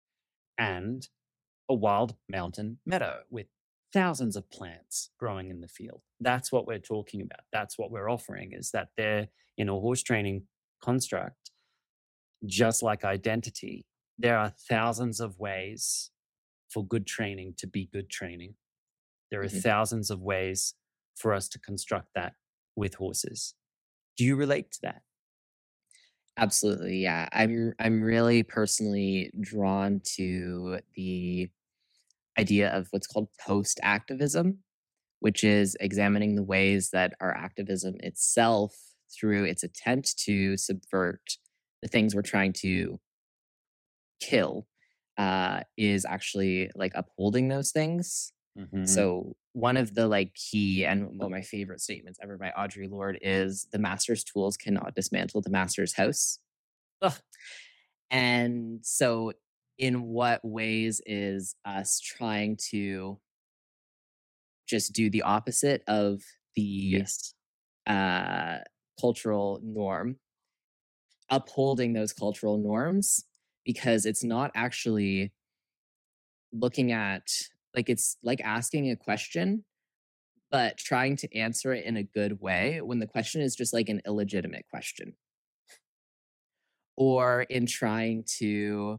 B: and a wild mountain meadow with thousands of plants growing in the field. That's what we're talking about. That's what we're offering is that they're in a horse training construct, just like identity. There are thousands of ways for good training to be good training. There are
A: Mhm.
B: thousands of ways for us to construct that with horses. Do you relate to that?
A: Absolutely, yeah. I'm I'm really personally drawn to the idea of what's called post-activism, which is examining the ways that our activism itself, through its attempt to subvert the things we're trying to kill, uh, is actually like upholding those things.
B: Hmm.
A: So one of the like key and one of my favorite statements ever by Audre Lorde is the master's tools cannot dismantle the master's house.
B: Ugh.
A: And so in what ways is us trying to just do the opposite of the
B: Yes.
A: uh, cultural norm, upholding those cultural norms, because it's not actually looking at, like, it's like asking a question but trying to answer it in a good way when the question is just like an illegitimate question, or in trying to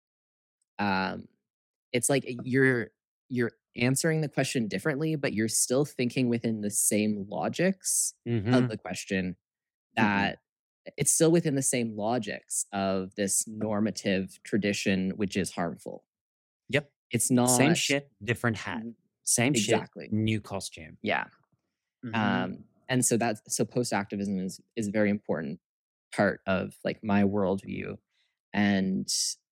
A: um it's like you're you're answering the question differently but you're still thinking within the same logics of
B: Hmm.
A: the question,
B: Hmm.
A: that it's still within the same logics of this normative tradition which is harmful.
B: Yep.
A: It's
B: Same
A: not.
B: shit, different hat. Same shit,
A: Exactly.
B: new costume.
A: Yeah.
B: Hmm.
A: Um, and so that's so post activism is is a very important part of like my worldview, and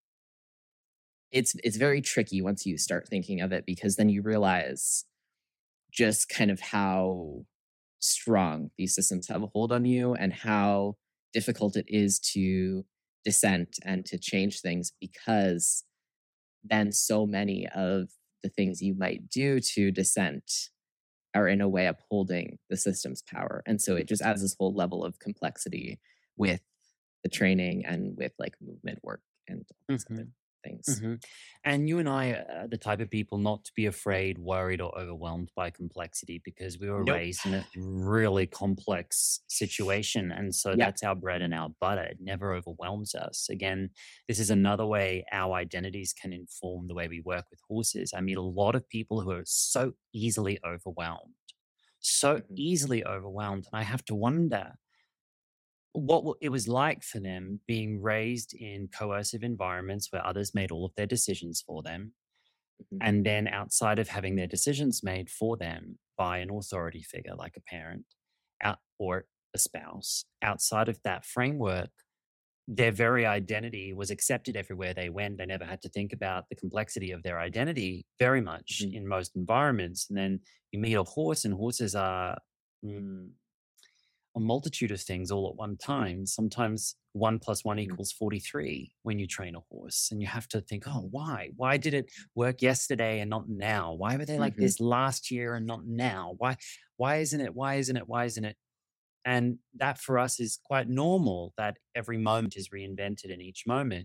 A: it's it's very tricky once you start thinking of it because then you realize just kind of how strong these systems have a hold on you and how difficult it is to dissent and to change things, because then so many of the things you might do to dissent are in a way upholding the system's power. And so it just adds this whole level of complexity with the training and with like movement work and all these
B: Hmm.
A: other things.
B: Hmm. And you and I are the type of people not to be afraid, worried, or overwhelmed by complexity because we were
A: Nope.
B: raised in a really complex situation. And so
A: Yep.
B: that's our bread and our butter. It never overwhelms us. Again, this is another way our identities can inform the way we work with horses. I meet a lot of people who are so easily overwhelmed, so
A: Mhm.
B: easily overwhelmed. And I have to wonder what w- it was like for them being raised in coercive environments where others made all of their decisions for them.
A: Mhm.
B: And then outside of having their decisions made for them by an authority figure like a parent out, or a spouse, outside of that framework, their very identity was accepted everywhere they went. They never had to think about the complexity of their identity very much
A: Mhm.
B: in most environments. And then you meet a horse, and horses are mm, a multitude of things all at one time. Sometimes one plus one
A: Mhm.
B: equals forty-three when you train a horse. And you have to think, oh, why? Why did it work yesterday and not now? Why were they like
A: Mhm.
B: this last year and not now? Why, why isn't it? Why isn't it? Why isn't it? And that for us is quite normal that every moment is reinvented in each moment.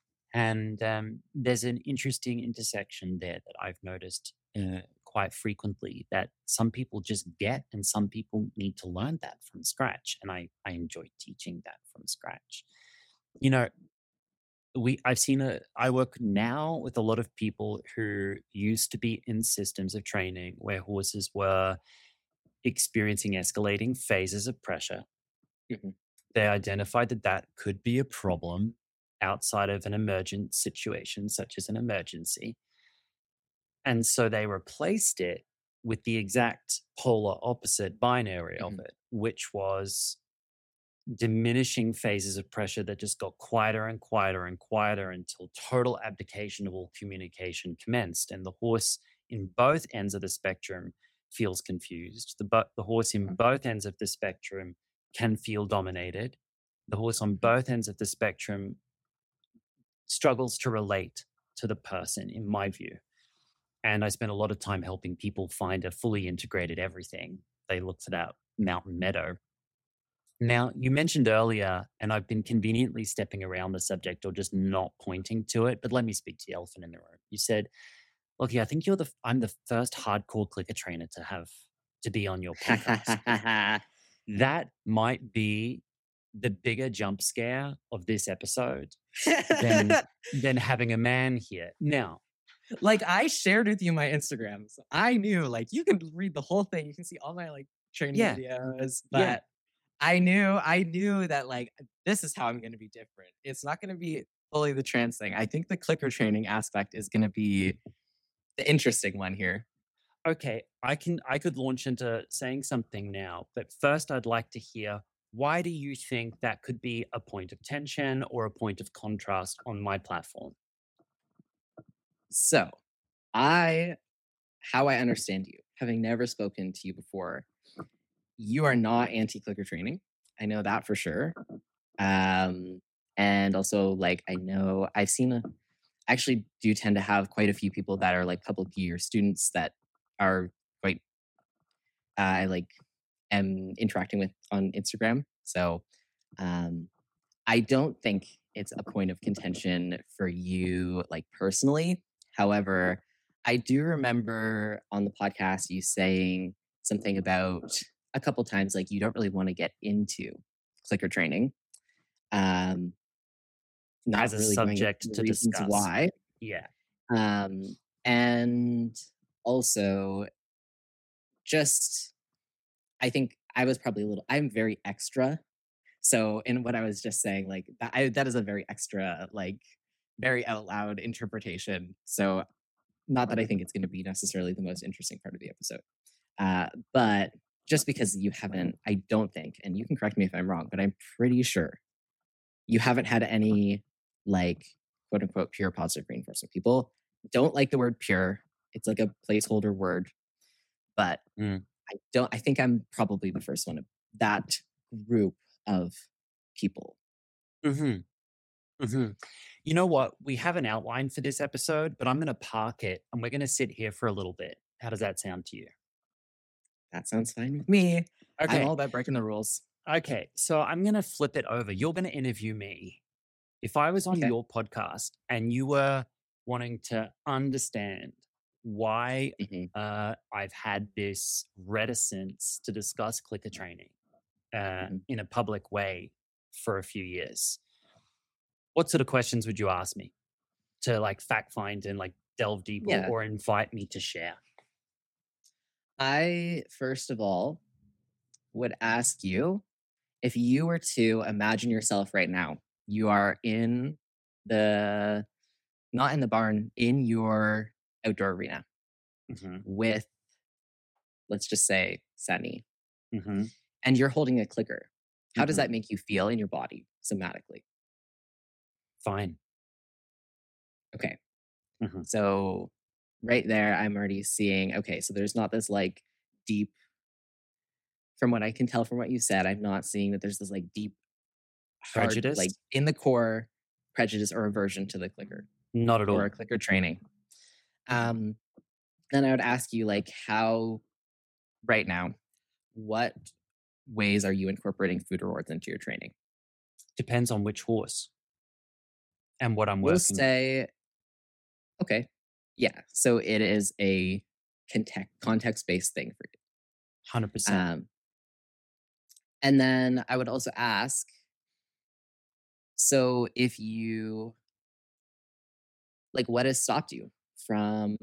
B: And um, there's an interesting intersection there that I've noticed uh, quite frequently that some people just get and some people need to learn that from scratch. And I, I enjoy teaching that from scratch. You know, we I've seen a I work now with a lot of people who used to be in systems of training where horses were experiencing escalating phases of pressure.
A: Mhm.
B: They identified that that could be a problem outside of an emergent situation, such as an emergency. And so they replaced it with the exact polar opposite binary of
A: Mhm.
B: it, which was diminishing phases of pressure that just got quieter and quieter and quieter until total abdication of all communication commenced. And the horse in both ends of the spectrum feels confused. The, bu- the horse in both ends of the spectrum can feel dominated. The horse on
A: Mhm.
B: both ends of the spectrum struggles to relate to the person, in my view. And I spent a lot of time helping people find a fully integrated everything. They look for that mountain meadow. Now, you mentioned earlier, and I've been conveniently stepping around the subject or just not pointing to it, but let me speak to the elephant in the room. You said, "Look, I think you're the I'm the first hardcore clicker trainer to have to be on your podcast." That might be the bigger jump scare of this episode than than having a man here. Now,
A: Like I shared with you my Instagram. So I knew like you can read the whole thing. You can see all my like training
B: yeah,
A: videos,
B: yeah.
A: but I knew I knew that like this is how I'm gonna be different. It's not gonna be fully the trans thing. I think the clicker training aspect is gonna be the interesting one here.
B: Okay, I can I could launch into saying something now, but first I'd like to hear, why do you think that could be a point of tension or a point of contrast on my platform?
A: So, I how I understand you, having never spoken to you before, you are not anti-clicker training. I know that for sure. Um, and also, like, I know I've seen a actually do tend to have quite a few people that are like public year students that are quite uh, I like am interacting with on Instagram. So um, I don't think it's a point of contention for you, like personally. However, I do remember on the podcast you saying something about a couple times like you don't really want to get into clicker training. Um,
B: As
A: not
B: a
A: really going into
B: subject
A: the
B: to
A: reasons
B: discuss.
A: why.
B: Yeah.
A: Um, and also just I think I was probably a little I'm very extra. So in what I was just saying, like that I, that is a very extra, like very out loud interpretation. So not that I think it's going to be necessarily the most interesting part of the episode. Uh, but just because you haven't, I don't think, and you can correct me if I'm wrong, but I'm pretty sure you haven't had any like quote unquote pure positive reinforcement. People don't like the word pure. It's like a placeholder word, but
B: Mm.
A: I don't I think I'm probably the first one of that group of people.
B: hmm hmm You know what? We have an outline for this episode, but I'm going to park it and we're going to sit here for a little bit. How does that sound to you?
A: That sounds fine with me. I'm
B: Okay.
A: all about breaking the rules.
B: Okay. So I'm going to flip it over. You're going to interview me. If I was on
A: Okay.
B: your podcast and you were wanting to understand why
A: Mhm,
B: uh, I've had this reticence to discuss clicker training uh,
A: mhm.
B: in a public way for a few years, what sort of questions would you ask me to like fact find and like delve deeper
A: Yeah.
B: or invite me to share?
A: I first of all would ask you if you were to imagine yourself right now. You are in the not in the barn, in your outdoor arena
B: hmm
A: with, let's just say, Sunny,
B: hmm
A: and you're holding a clicker. How does
B: hmm
A: that make you feel in your body somatically?
B: Fine.
A: Okay.
B: hmm
A: So right there, I'm already seeing, okay, so there's not this like deep, from what I can tell from what you said, I'm not seeing that there's this like deep, hard, like
B: Prejudice?
A: in the core prejudice or aversion to the clicker
B: Not at
A: or
B: all.
A: a clicker training. Um, then I would ask you, like, how right now, what ways are you incorporating food rewards into your training?
B: Depends on which horse and what I'm
A: We'll
B: working on.
A: say, okay, yeah, so it is a context based thing for
B: one hundred
A: you.
B: percent.
A: Um, and then I would also ask, so if you like, what has stopped you from,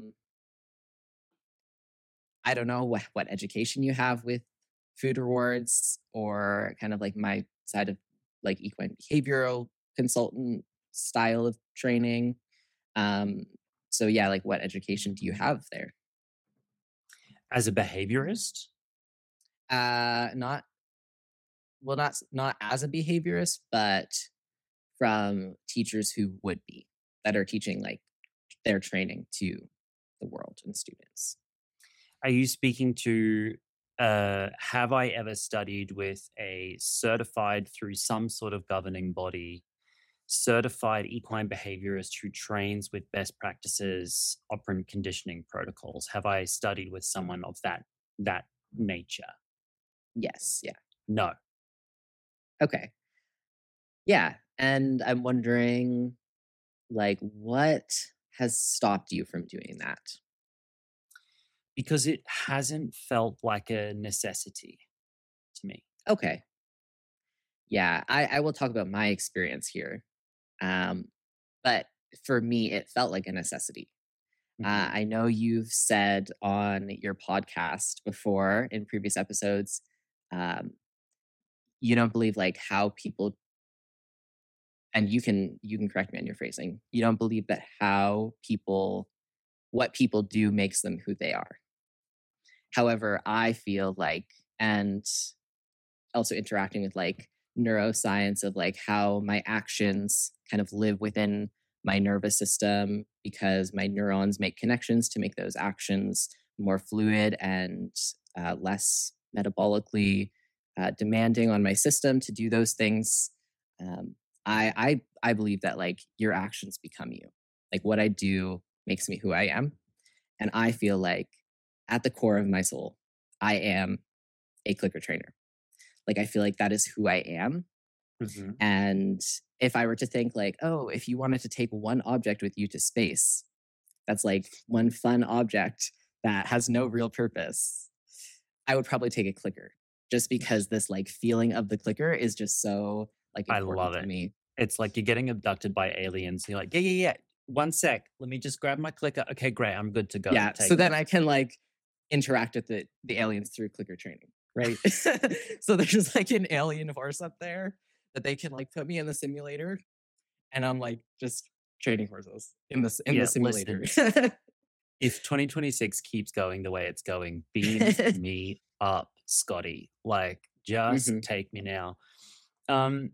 A: I don't know what, what education you have with food rewards or kind of like my side of like equine behavioral consultant style of training. Um, so yeah, like what education do you have there?
B: As a behaviorist,
A: Uh, not well, not s- not as a behaviorist, but from teachers who would be that are teaching like their training to the world and students.
B: are you speaking to uh, have I ever studied with a certified through some sort of governing body, certified equine behaviorist who trains with best practices, operant conditioning protocols? Have I studied with someone of that that nature?
A: Yes, yeah.
B: No,
A: Okay. Yeah, and I'm wondering like what has stopped you from doing that?
B: because it hasn't felt like a necessity to me.
A: Okay. Yeah, I I will talk about my experience here. Um, but for me, it felt like a necessity. Uh,
B: Mhm.
A: I know you've said on your podcast before in previous episodes, um, you don't believe like how people, and you can you can correct me on your phrasing. You don't believe that how people, what people do makes them who they are. However, I feel like, and also interacting with like neuroscience of like how my actions kind of live within my nervous system because my neurons make connections to make those actions more fluid and uh, less metabolically uh, demanding on my system to do those things. Um, I, I I believe that like your actions become you. Like what I do makes me who I am, and I feel like at the core of my soul, I am a clicker trainer. Like, I feel like that is who I am.
B: Mhm.
A: And if I were to think, like, oh, if you wanted to take one object with you to space, that's like one fun object that has no real purpose, I would probably take a clicker just because this like feeling of the clicker is just so like
B: I
A: important
B: love
A: to
B: it.
A: me.
B: It's like you're getting abducted by aliens. You're like, "Yeah, yeah, yeah. One sec. Let me just grab my clicker. Okay, great. I'm good to go.
A: Yeah. So
B: Take
A: then
B: me."
A: I can like interact with the, the aliens through clicker training. Right. So there's like an alien horse up there that they can like put me in the simulator and I'm like just training horses in this in the
B: Yeah,
A: simulator.
B: listen, if twenty twenty-six keeps going the way it's going, beam me up, Scotty. Like, just
A: Mhm,
B: take me now. Um,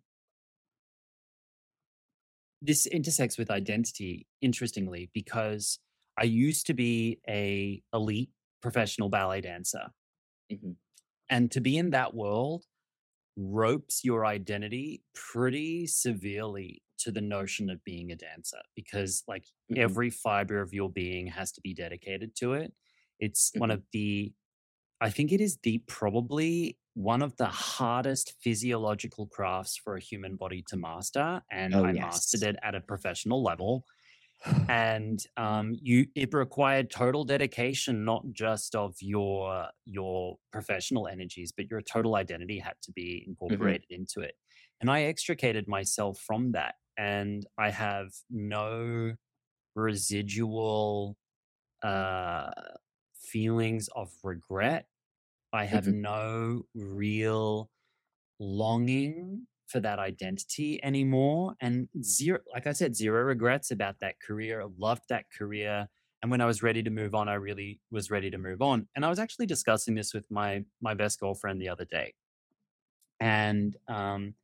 B: this intersects with identity, interestingly, because I used to be a elite professional ballet dancer.
A: mhm,
B: And to be in that world ropes your identity pretty severely to the notion of being a dancer because like
A: mhm,
B: every fiber of your being has to be dedicated to it. It's one
A: mhm.
B: of the I think it is the probably one of the hardest physiological crafts for a human body to master, and
A: Oh,
B: I mastered
A: yes.
B: it at a professional level. And um, you it required total dedication, not just of your your professional energies, but your total identity had to be
A: Mhm,
B: incorporated into it. And I extricated myself from that, and I have no residual uh, feelings of regret. I have
A: mhm,
B: no real longing for that identity anymore. And zero, like I said, zero regrets about that career. I loved that career. And when I was ready to move on, I really was ready to move on. And I was actually discussing this with my my best girlfriend the other day. And um,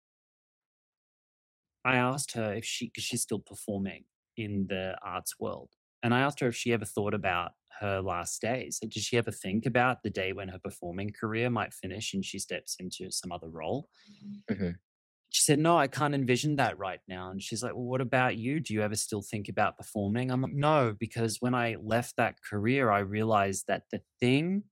B: I asked her if she, because she's still performing in the arts world. And I asked her if she ever thought about her last days. Like, did she ever think about the day when her performing career might finish and she steps into some other role?
A: mhm.
B: She said, "No, I can't envision that right now." And she's like, "Well, what about you? Do you ever still think about performing?" I'm like, "No, because when I left that career, I realized that the thing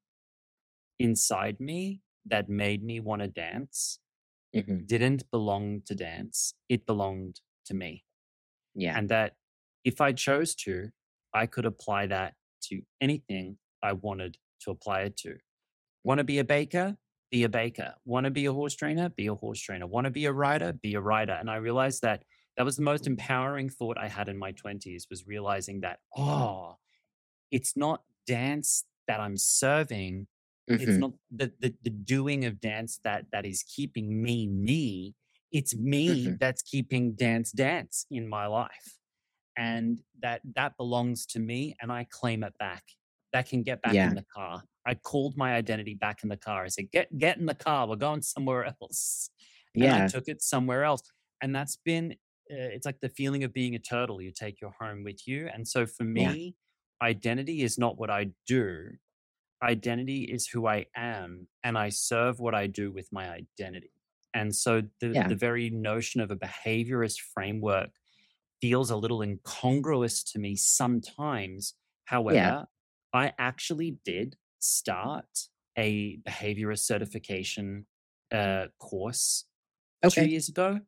B: inside me that made me want to dance
A: Mhm.
B: didn't belong to dance. It belonged to me.
A: Yeah.
B: And that if I chose to, I could apply that to anything I wanted to apply it to. Want to be a baker? Be a baker. Want to be a horse trainer? Be a horse trainer. Want to be a rider? Be a rider. And I realized that that was the most empowering thought I had in my twenties was realizing that, oh, it's not dance that I'm serving. It's
A: Mhm,
B: not the, the the doing of dance that that is keeping me me. It's me
A: mhm.
B: that's keeping dance dance in my life and that that belongs to me and I claim it back. That can get back in
A: Yeah.
B: the car. I called my identity back in the car. I said, "Get get in the car. We're going somewhere else." And I
A: Yeah.
B: took it somewhere else. And that's been uh, it's like the feeling of being a turtle. You take your home with you. And so for
A: Yeah.
B: me, identity is not what I do. Identity is who I am and I serve what I do with my identity. And so the
A: Yeah.
B: the very notion of a behaviorist framework feels a little incongruous to me sometimes.
A: Yeah.
B: However, I actually did start a behaviorist certification uh, course two
A: Okay.
B: years ago.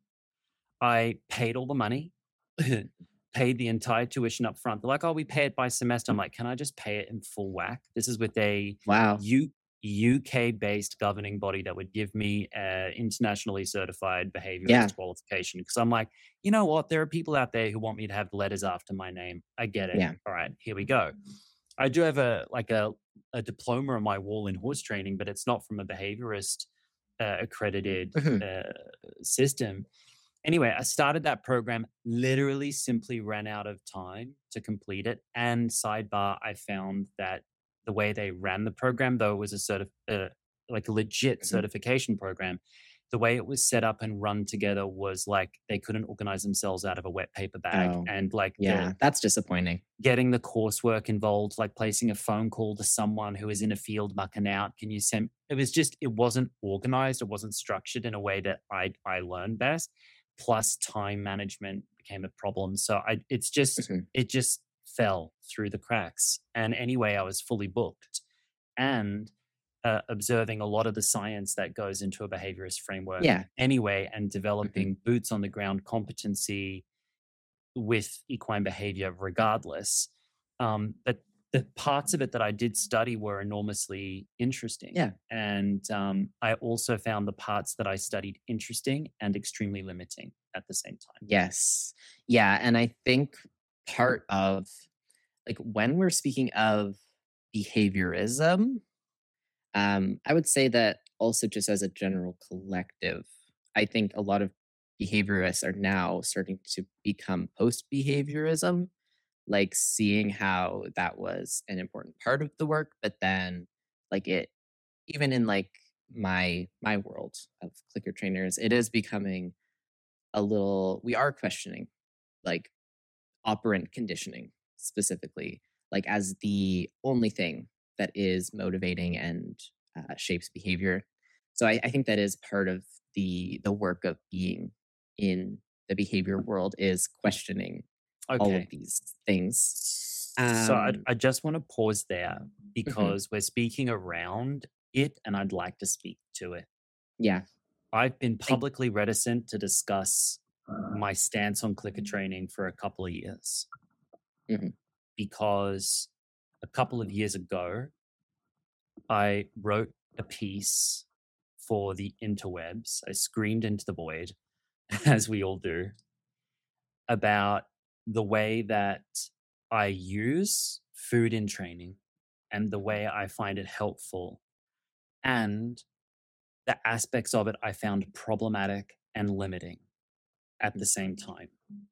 B: I paid all the money, paid the entire tuition up front. They're like, "Oh, we pay it by semester." I'm like, "Can I just pay it in full whack?" This is with a
A: Wow.
B: U- U.K.-based governing body that would give me an internationally certified
A: Yeah.
B: behaviorist qualification. Because I'm like, you know what? There are people out there who want me to have letters after my name. I get it.
A: Yeah.
B: All right, here we go. I do have a like a a diploma on my wall in horse training, but it's not from a behaviorist uh, accredited
A: Mhm.
B: uh, system. Anyway, I started that program, literally simply ran out of time to complete it. And sidebar, I found that the way they ran the program, though it was a sort of uh, like a legit
A: Mhm.
B: certification program. The way it was set up and run together was like they couldn't organize themselves out of a wet paper bag,
A: Oh,
B: and like the
A: yeah, that's disappointing.
B: getting the coursework involved, like placing a phone call to someone who is in a field mucking out. Can you send? It was just, it wasn't organized. It wasn't structured in a way that I I learned best. Plus, time management became a problem. So I, it's just,
A: Mhm.
B: it just fell through the cracks. And anyway, I was fully booked and uh, observing a lot of the science that goes into a behaviorist framework
A: Yeah.
B: anyway, and
A: Mhm.
B: developing boots on the ground competency with equine behavior regardless. Um, but the parts of it that I did study were enormously interesting.
A: Yeah.
B: And um, I also found the parts that I studied interesting and extremely limiting at the same time.
A: Yes. Yeah, and I think part of like, when we're speaking of behaviorism, um, I would say that also just as a general collective, I think a lot of behaviorists are now starting to become post-behaviorism, like, seeing how that was an important part of the work, but then, like, it even in, like, my my world of clicker trainers, it is becoming a little we are questioning, like, operant conditioning specifically, like as the only thing that is motivating and uh, shapes behavior. So I, I think that is part of the the work of being in the behavior world is questioning all of
B: Okay.
A: these things.
B: So I,
A: Um,
B: I just want to pause there
A: mhm,
B: because we're speaking around it and I'd like to speak to it.
A: yeah,
B: I've been
A: I,
B: publicly reticent to discuss my stance on clicker training for a couple of years
A: mhm,
B: because a couple of years ago, I wrote a piece for the interwebs. I screamed into the void, as we all do, about the way that I use food in training and the way I find it helpful, and the aspects of it I found problematic and limiting at
A: mhm,
B: the same time,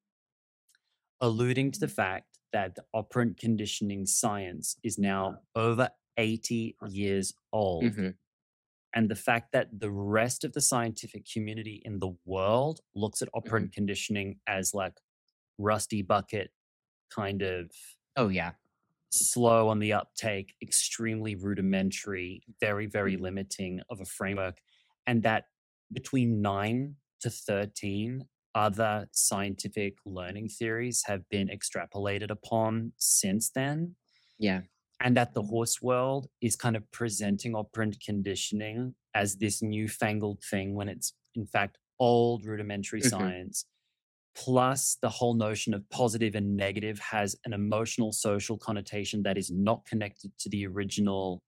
B: alluding to the fact that the operant conditioning science is now over eighty years old.
A: mhm,
B: And the fact that the rest of the scientific community in the world looks at
A: mhm.
B: operant conditioning as like rusty bucket, kind of
A: Oh yeah,
B: slow on the uptake, extremely rudimentary, very, very
A: mhm,
B: limiting of a framework. And that between nine to thirteen, other scientific learning theories have been extrapolated upon since then.
A: yeah,
B: And that the horse world is kind of presenting operant conditioning as this newfangled thing when it's, in fact, old rudimentary
A: mhm,
B: science. Plus, the whole notion of positive and negative has an emotional social connotation that is not connected to the original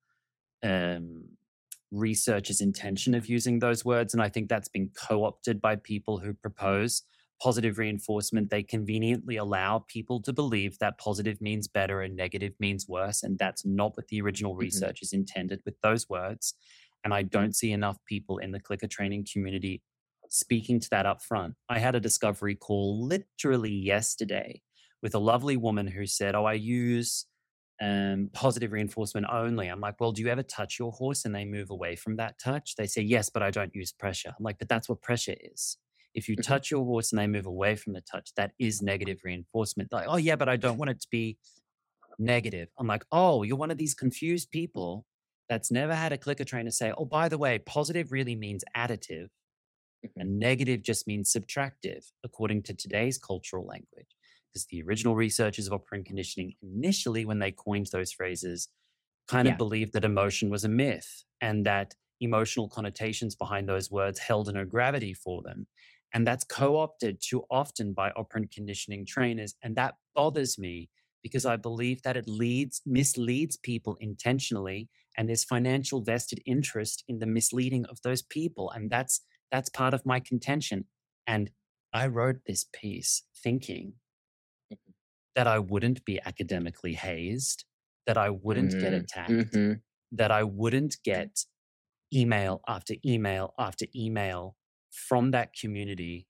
B: um, researcher's intention of using those words. And I think that's been co opted by people who propose positive reinforcement. They conveniently allow people to believe that positive means better and negative means worse. And that's not what the original
A: mhm,
B: research is intended with those words. And I don't see enough people in the clicker training community speaking to that up front. I had a discovery call literally yesterday with a lovely woman who said, "Oh, I use um, positive reinforcement only." I'm like, "Well, do you ever touch your horse and they move away from that touch?" They say, "Yes, but I don't use pressure." I'm like, "But that's what pressure is. If you
A: mhm,
B: touch your horse and they move away from the touch, that is negative reinforcement." They're like, "Oh, yeah, but I don't want it to be negative." I'm like, "Oh, you're one of these confused people that's never had a clicker trainer say, 'Oh, by the way, positive really means additive
A: mhm.
B: and negative just means subtractive,' according to today's cultural language." Because the original researchers of operant conditioning, initially, when they coined those phrases, kind of
A: Yeah,
B: believed that emotion was a myth and that emotional connotations behind those words held no gravity for them. And that's co opted too often by operant conditioning trainers. And that bothers me because I believe that it leads, misleads people intentionally, and there's financial vested interest in the misleading of those people. And that's that's part of my contention. And I wrote this piece thinking
A: mhm,
B: that I wouldn't be academically hazed, that I wouldn't get
A: mm,
B: attacked,
A: mhm.
B: that I wouldn't get email after email after email from that community,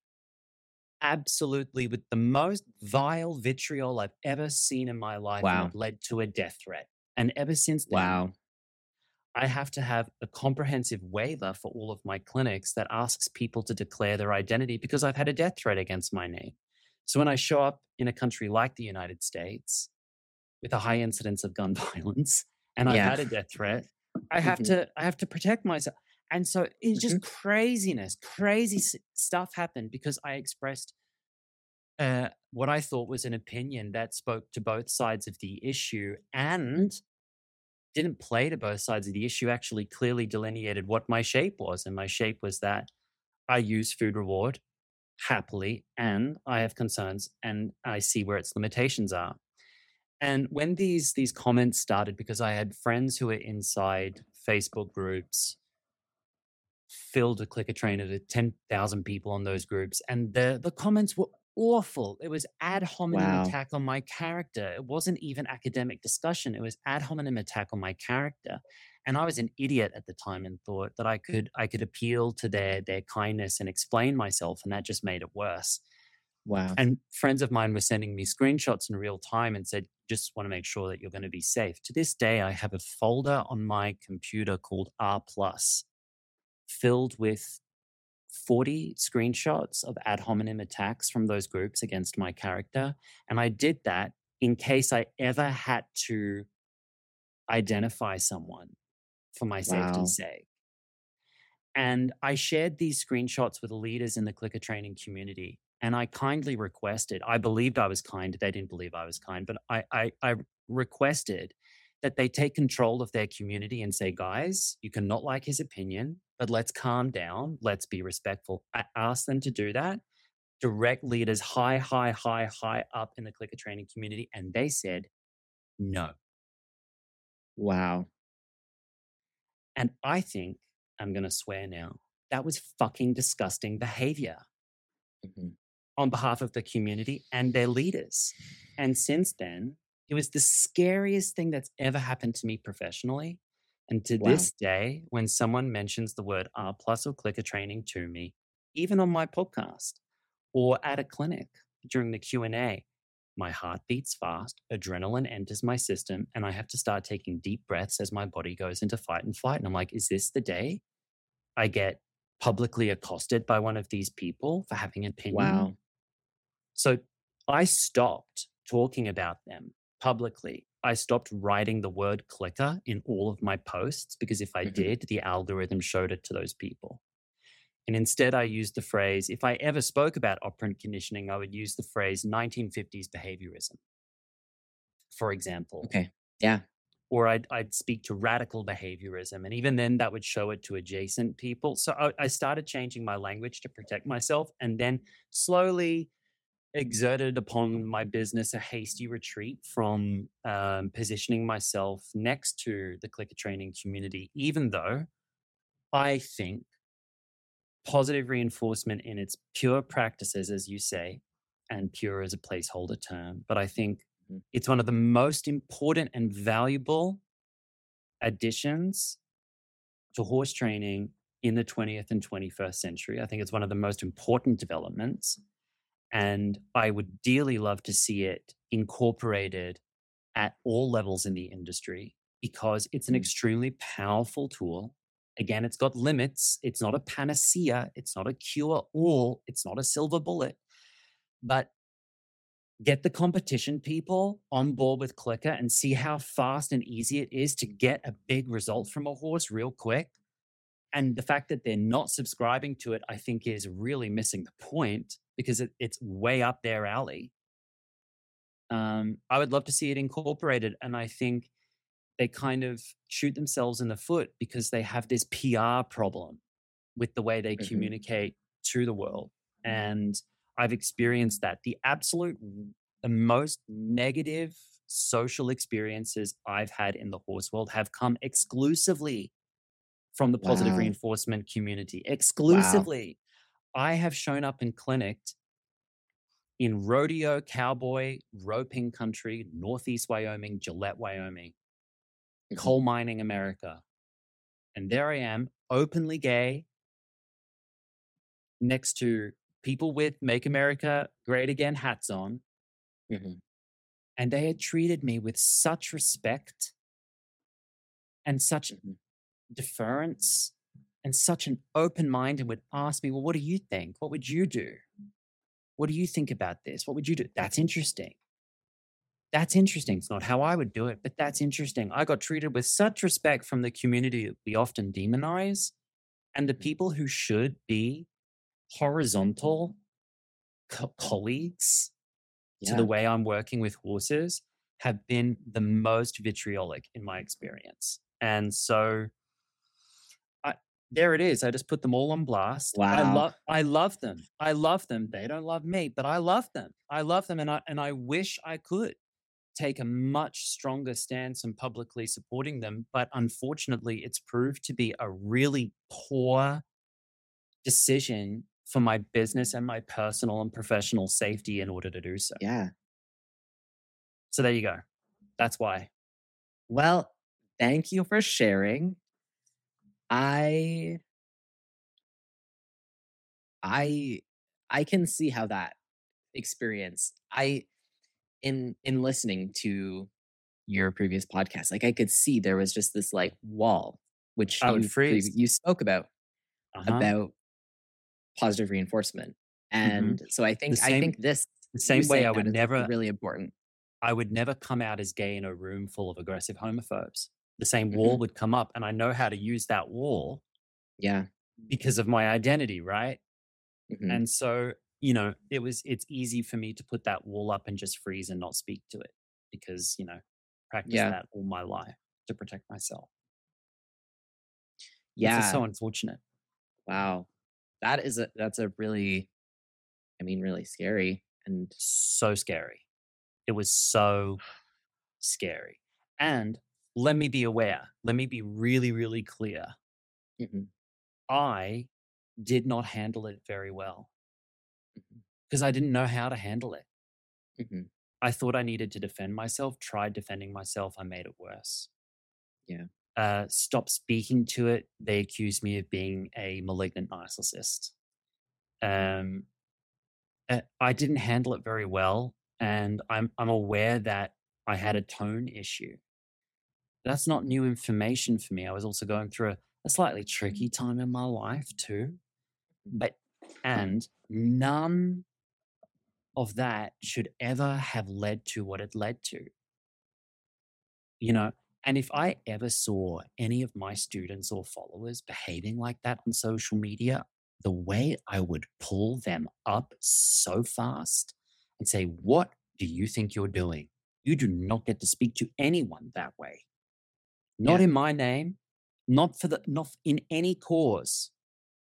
B: absolutely with the most vile vitriol I've ever seen in my life, and
A: Wow.
B: it led to a death threat. And ever since then,
A: Wow.
B: I have to have a comprehensive waiver for all of my clinics that asks people to declare their identity because I've had a death threat against my name. So when I show up in a country like the United States with a high incidence of gun violence and I've
A: Yeah.
B: had a death threat, I have
A: Mhm,
B: to I have to protect myself. And so it's just
A: mhm.
B: craziness, crazy s- stuff happened because I expressed uh, what I thought was an opinion that spoke to both sides of the issue and didn't play to both sides of the issue, actually clearly delineated what my shape was. And my shape was that I use food reward happily and I have concerns and I see where its limitations are. And when these these comments started, because I had friends who were inside Facebook groups filled a clicker trainer to ten thousand people on those groups. And the, the comments were awful. It was ad hominem
A: Wow.
B: attack on my character. It wasn't even academic discussion. It was ad hominem attack on my character. And I was an idiot at the time and thought that I could I could appeal to their their kindness and explain myself. And that just made it worse.
A: Wow.
B: And friends of mine were sending me screenshots in real time and said, just want to make sure that you're going to be safe. To this day, I have a folder on my computer called R plus filled with forty screenshots of ad hominem attacks from those groups against my character. And I did that in case I ever had to identify someone for my
A: Wow.
B: safety's sake. And I shared these screenshots with the leaders in the clicker training community. And I kindly requested, I believed I was kind. They didn't believe I was kind, but I, I, I requested that they take control of their community and say, guys, you cannot like his opinion, but let's calm down. Let's be respectful. I asked them to do that. Direct leaders high, high, high, high up in the clicker training community. And they said, no.
A: Wow.
B: And I think, I'm going to swear now, that was fucking disgusting behavior
A: Mhm.
B: on behalf of the community and their leaders. And since then, it was the scariest thing that's ever happened to me professionally. And to
A: Wow.
B: this day, when someone mentions the word R plus or clicker training to me, even on my podcast or at a clinic during the Q and A, my heart beats fast, adrenaline enters my system, and I have to start taking deep breaths as my body goes into fight and flight. And I'm like, is this the day I get publicly accosted by one of these people for having an opinion?
A: Wow.
B: So I stopped talking about them publicly. I stopped writing the word clicker in all of my posts because if I
A: Mhm.
B: did, the algorithm showed it to those people. And instead, I used the phrase, if I ever spoke about operant conditioning, I would use the phrase nineteen fifties behaviorism, for example.
A: Okay. Yeah.
B: Or I'd, I'd speak to radical behaviorism. And even then, that would show it to adjacent people. So I, I started changing my language to protect myself. And then slowly, exerted upon my business a hasty retreat from um, positioning myself next to the clicker training community, even though I think positive reinforcement in its pure practices, as you say, and pure as a placeholder term, but I think
A: Mhm.
B: it's one of the most important and valuable additions to horse training in the twentieth and twenty-first century. I think it's one of the most important developments. And I would dearly love to see it incorporated at all levels in the industry because it's an
A: Mhm.
B: extremely powerful tool. Again, it's got limits. It's not a panacea. It's not a cure all. It's not a silver bullet. But get the competition people on board with Clicker and see how fast and easy it is to get a big result from a horse real quick. And the fact that they're not subscribing to it, I think, is really missing the point because it, it's way up their alley. Um, I would love to see it incorporated. And I think they kind of shoot themselves in the foot because they have this P R problem with the way they
A: Mhm.
B: communicate to the world. And I've experienced that. The absolute, the most negative social experiences I've had in the horse world have come exclusively from the positive
A: Wow.
B: reinforcement community.
A: Wow.
B: Exclusively. I have shown up in clinic in rodeo, cowboy, roping country, Northeast Wyoming, Gillette, Wyoming,
A: Mhm.
B: coal mining America. And there I am, openly gay, next to people with Make America Great Again hats on.
A: Mhm.
B: And they had treated me with such respect and such
A: Mhm.
B: deference and such an open mind, and would ask me, well, what do you think? What would you do? What do you think about this? What would you do? That's interesting. That's interesting. It's not how I would do it, but that's interesting. I got treated with such respect from the community that we often demonize, and the
A: Mhm.
B: people who should be horizontal co- colleagues to the
A: Yeah.
B: way I'm working with horses have been the most vitriolic in my experience. And so I, there it is. I just put them all on blast. I
A: Wow.
B: love I love them. I love them. They don't love me, but I love them. I love them, and I and I wish I could take a much stronger stance in publicly supporting them, but unfortunately it's proved to be a really poor decision for my business and my personal and professional safety in order to do so.
A: Yeah.
B: So there you go. That's why.
A: Well, thank you for sharing. I I I can see how that experience I in in listening to your previous podcast, like, I could see there was just this, like, wall, which
B: I would
A: you prev
B: freeze.
A: you spoke about,
B: Uh-huh.
A: about positive reinforcement,
B: Mhm.
A: and so I
B: The
A: think I
B: same
A: think this
B: the
A: you
B: same way I
A: saying
B: would
A: that is
B: never
A: really important.
B: I would never come out as gay in a room full of aggressive homophobes. The same wall
A: Mhm.
B: would come up, and I know how to use that wall
A: Yeah.
B: because of my identity, right?
A: Mhm.
B: And so, you know, it was it's easy for me to put that wall up and just freeze and not speak to it because, you know, practice
A: Yeah.
B: that all my life to protect myself. It's just
A: Yeah.
B: so unfortunate.
A: Wow. That is a that's a really I mean, really scary and
B: So scary. It was so scary. And let me be aware, let me be really, really clear.
A: Mhm.
B: I did not handle it very well
A: Mhm.
B: because I didn't know how to handle it.
A: Mhm.
B: I thought I needed to defend myself, tried defending myself, I made it worse.
A: Yeah.
B: Uh, stopped speaking to it. They accused me of being a malignant narcissist. Um, uh, I didn't handle it very well, and I'm I'm aware that I had a tone issue. That's not new information for me. I was also going through a, a slightly tricky time in my life too, but and none of that should ever have led to what it led to. You know, and if I ever saw any of my students or followers behaving like that on social media, the way I would pull them up so fast and say, what do you think you're doing? You do not get to speak to anyone that way. Not
A: Yeah.
B: in my name, not for the not in any cause.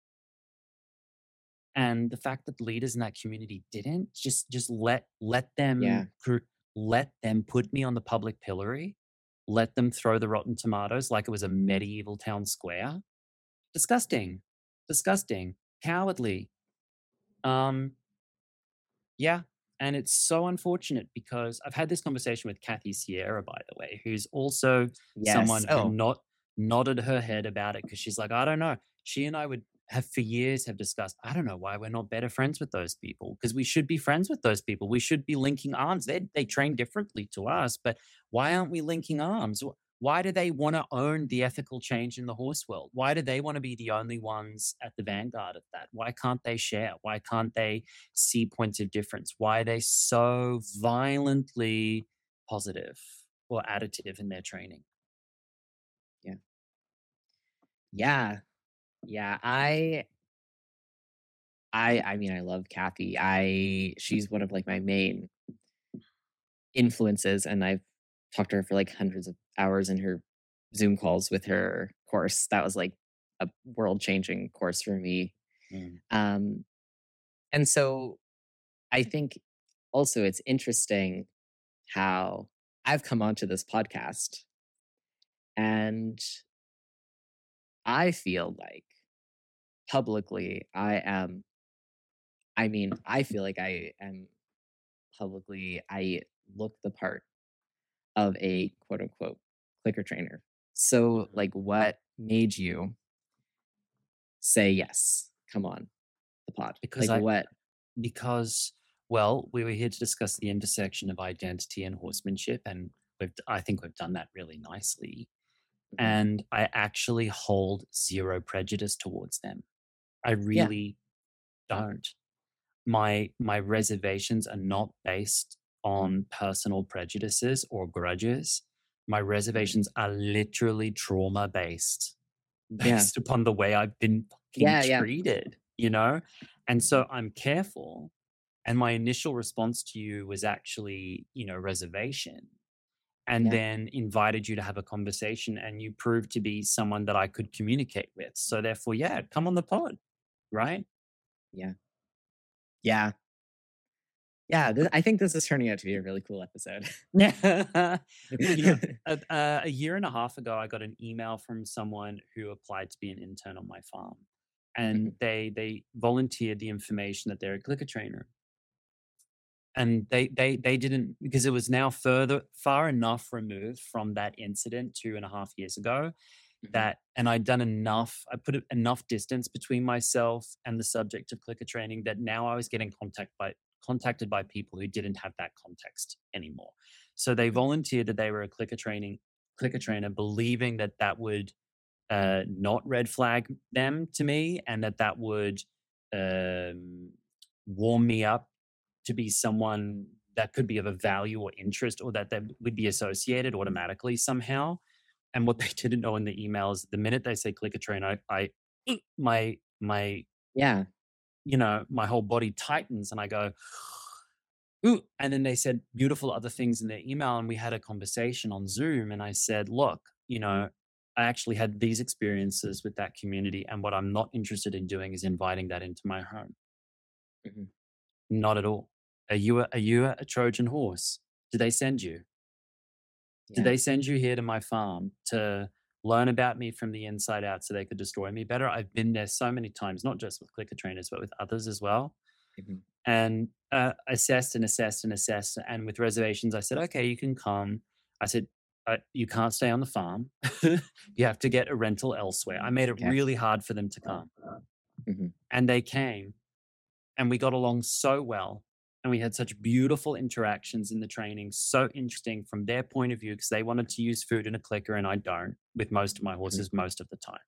B: And the fact that the leaders in that community didn't just just let let
A: Yeah.
B: them cr- let them put me on the public pillory, let them throw the rotten tomatoes like it was a medieval town square. Disgusting, disgusting, cowardly. Um, yeah, and it's so unfortunate because I've had this conversation with Kathy Sierra, by the way, who's also
A: Yes.
B: someone who
A: Oh,
B: not nodded her head about it because she's like, I don't know. She and I would have for years have discussed, I don't know why we're not better friends with those people because we should be friends with those people. We should be linking arms. They they train differently to us, but why aren't we linking arms? Wh- Why do they want to own the ethical change in the horse world? Why do they want to be the only ones at the vanguard of that? Why can't they share? Why can't they see points of difference? Why are they so violently positive or additive in their training?
A: yeah. Yeah. Yeah. I I I mean, I love Kathy. I she's one of, like, my main influences, and I've talked to her for, like, hundreds of hours in her Zoom calls with her course. That was, like, a world-changing course for me.
B: Mm.
A: Um, and so I think also it's interesting how I've come onto this podcast, and I feel like publicly I am I mean, I feel like I am publicly I look the part of a quote unquote clicker trainer. So,
B: Mhm.
A: like, what made you say yes? Come on, the pod.
B: Because
A: Like,
B: I
A: what?
B: because well, we were here to discuss the intersection of identity and horsemanship, and we've I think we've done that really nicely.
A: Mhm.
B: and I actually hold zero prejudice towards them. I
A: Yeah.
B: really don't. My my reservations are not based on personal prejudices or grudges. My
A: Mhm.
B: reservations are literally trauma based,
A: Yeah.
B: based upon the way I've been fucking
A: Yeah, yeah,
B: treated, you know? And
A: mhm,
B: so I'm careful. And my initial response to you was actually, you know, reservation, and
A: yeah,
B: then invited you to have a conversation, and you proved to be someone that I could communicate with. So therefore, yeah, come on the pod, right?
A: yeah, yeah, yeah, th I think this is turning out to be a really cool episode.
B: Yeah. Well, you know, a, uh, a year and a half ago, I got an email from someone who applied to be an intern on my farm, and
A: Mhm,
B: they they volunteered the information that they're a clicker trainer, and they they they didn't, because it was now further far enough removed from that incident two and a half years ago,
A: mhm,
B: that, and I'd done enough, I put enough distance between myself and the subject of clicker training, that now I was getting contact by contacted by people who didn't have that context anymore. So they
A: mhm,
B: volunteered that they were a clicker training clicker trainer, believing that that would uh, not red flag them to me, and that that would um, warm me up to be someone that could be of a value or interest, or that they would be associated automatically somehow. And what they didn't know in the email is the minute they say clicker train, I, I my my
A: yeah,
B: you know my whole body tightens, and I go, ooh. And then they said beautiful other things in their email, and we had a conversation on Zoom, and I said, look, you know, I actually had these experiences with that community, and what I'm not interested in doing is inviting that into my home.
A: mhm,
B: Not at all. Are you a, are you a Trojan horse? Did they send you? Did
A: yeah,
B: they send you here to my farm to learn about me from the inside out so they could destroy me better? I've been there so many times, not just with clicker trainers, but with others as well.
A: mhm,
B: And uh, assessed and assessed and assessed. And with reservations, I said, okay, you can come. I said, uh, you can't stay on the farm. You have to get a rental elsewhere. I made it
A: okay,
B: really hard for them to come.
A: mhm,
B: And they came, and we got along so well, and we had such beautiful interactions in the training, so interesting from their point of view, because they wanted to use food in a clicker and I don't, with most of my
A: mhm,
B: horses most of the time.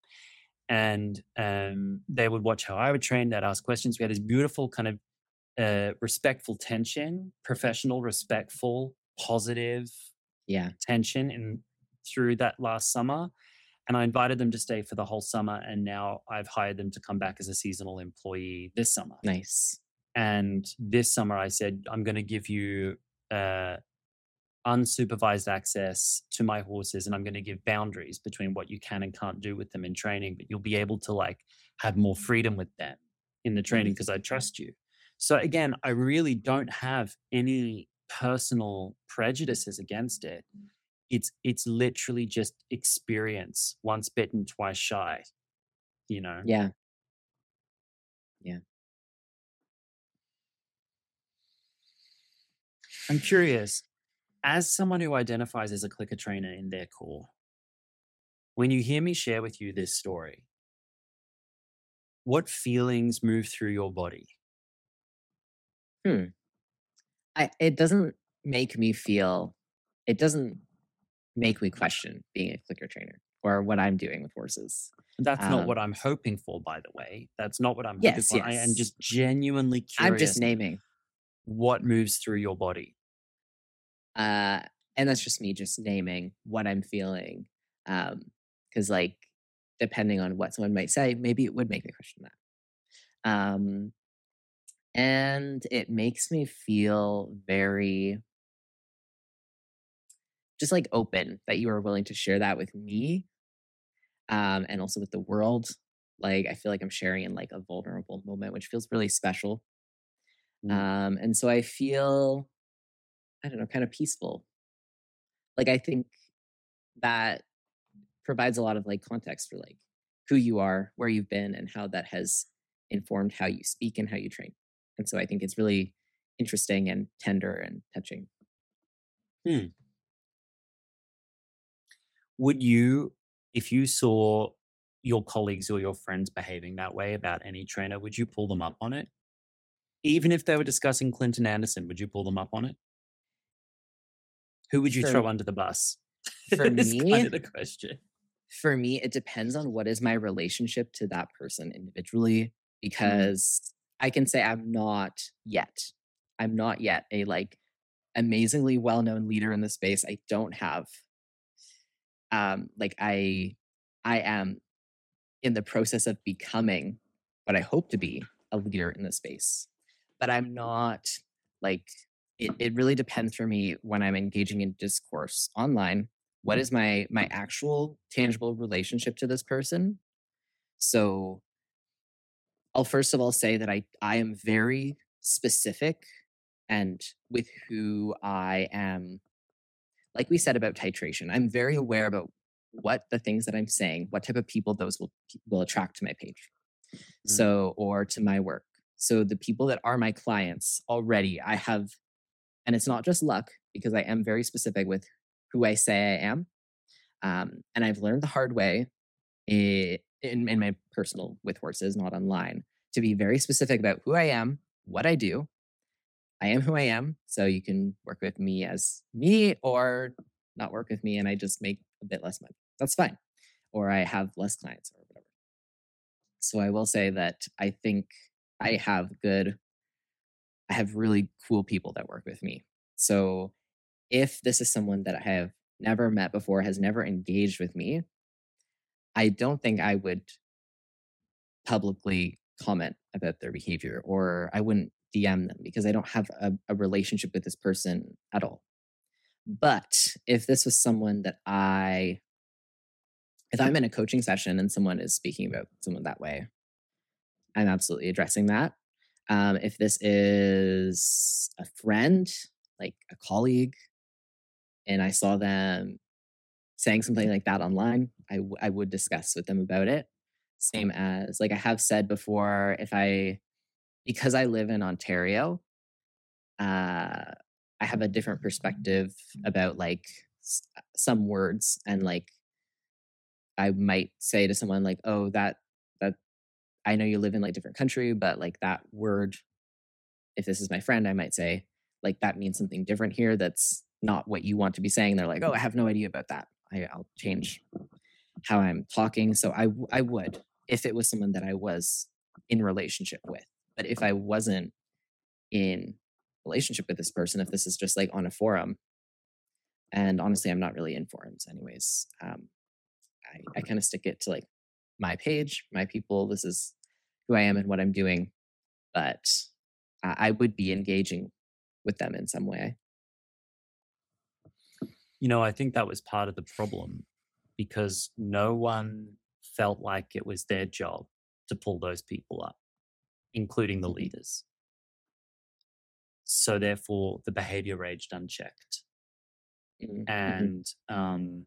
B: And um, they would watch how I would train, they'd ask questions. We had this beautiful kind of uh, respectful tension, professional, respectful, positive
A: yeah,
B: tension in through that last summer. And I invited them to stay for the whole summer, and now I've hired them to come back as a seasonal employee this summer.
A: nice,
B: And this summer, I said, I'm going to give you uh, unsupervised access to my horses, and I'm going to give boundaries between what you can and can't do with them in training, but you'll be able to like have more freedom with them in the
A: mhm,
B: training because I trust you. So again, I really don't have any personal prejudices against it. It's it's literally just experience, once bitten, twice shy, you know.
A: yeah, yeah,
B: I'm curious, as someone who identifies as a clicker trainer in their core, when you hear me share with you this story, what feelings move through your body?
A: hmm. I it doesn't make me feel it doesn't make me question being a clicker trainer or what I'm doing with horses.
B: That's not what
A: Um,
B: I'm hoping for, by the way. That's not what I'm hoping
A: yes,
B: for. I am
A: yes,
B: just genuinely
A: I'm just
B: curious
A: naming,
B: what moves through your body.
A: uh, and that's just me just naming what I'm feeling, um, because like, depending on what someone might say, maybe it would make me question that. Um, and it makes me feel very just, like, open that you are willing to share that with me, um, and also with the world. Like, I feel like I'm sharing in, like, a vulnerable moment, which feels really special.
B: Mm.
A: Um, and so I feel, I don't know, kind of peaceful. Like, I think that provides a lot of, like, context for, like, who you are, where you've been, and how that has informed how you speak and how you train. And so I think it's really interesting and tender and touching.
B: Hmm. Would you, if you saw your colleagues or your friends behaving that way about any trainer, would you pull them up on it? Even if they were discussing Clinton Anderson, would you pull them up on it? Who would you
A: For
B: throw under the bus?
A: for
B: Is kind
A: me,
B: of the question.
A: For me, it depends on what is my relationship to that person individually,
B: Mm,
A: because I can say I'm not yet. I'm not yet a like amazingly well-known leader in the space. I don't have um like I I am in the process of becoming what I hope to be a leader in the space. But I'm not like it, it really depends for me when I'm engaging in discourse online. What is my my actual tangible relationship to this person? So I'll first of all say that I I am very specific and with who I am, like we said about titration, I'm very aware about what the things that I'm saying, what type of people those will will attract to my page.
B: mm,
A: So or to my work. So the people that are my clients already, I have, and it's not just luck because I am very specific with who I say I am. Um, and I've learned the hard way i- in, in my personal with horses, not online, to be very specific about who I am, what I do. I am who I am. So you can work with me as me or not work with me and I just make a bit less money. That's fine. Or I have less clients or whatever. So I will say that I think I have good, I have really cool people that work with me. So if this is someone that I have never met before, has never engaged with me, I don't think I would publicly comment about their behavior or I wouldn't D M them because I don't have a, a relationship with this person at all. But if this was someone that I, if I'm in a coaching session and someone is speaking about someone that way, I'm absolutely addressing that. Um, if this is a friend, like a colleague, and I saw them saying something like that online, I, w- I would discuss with them about it. Same as, like I have said before, if I, because I live in Ontario, uh, I have a different perspective about like s- some words and like I might say to someone like, "Oh, that that I know you live in like different country, but like that word, if this is my friend, I might say like that means something different here. That's not what you want to be saying." They're like, "Oh, I have no idea about that. I, I'll change how I'm talking." So I w- I would if it was someone that I was in relationship with, but if I wasn't in relationship with this person, if this is just like on a forum, and honestly, I'm not really in forums anyways. Um, I, I kind of stick it to like my page, my people. This is who I am and what I'm doing. But I I would be engaging with them in some way.
B: You know, I think that was part of the problem because no one felt like it was their job to pull those people up, including the
A: Mhm,
B: leaders. So therefore, the behavior raged unchecked,
A: mhm, mhm,
B: and um,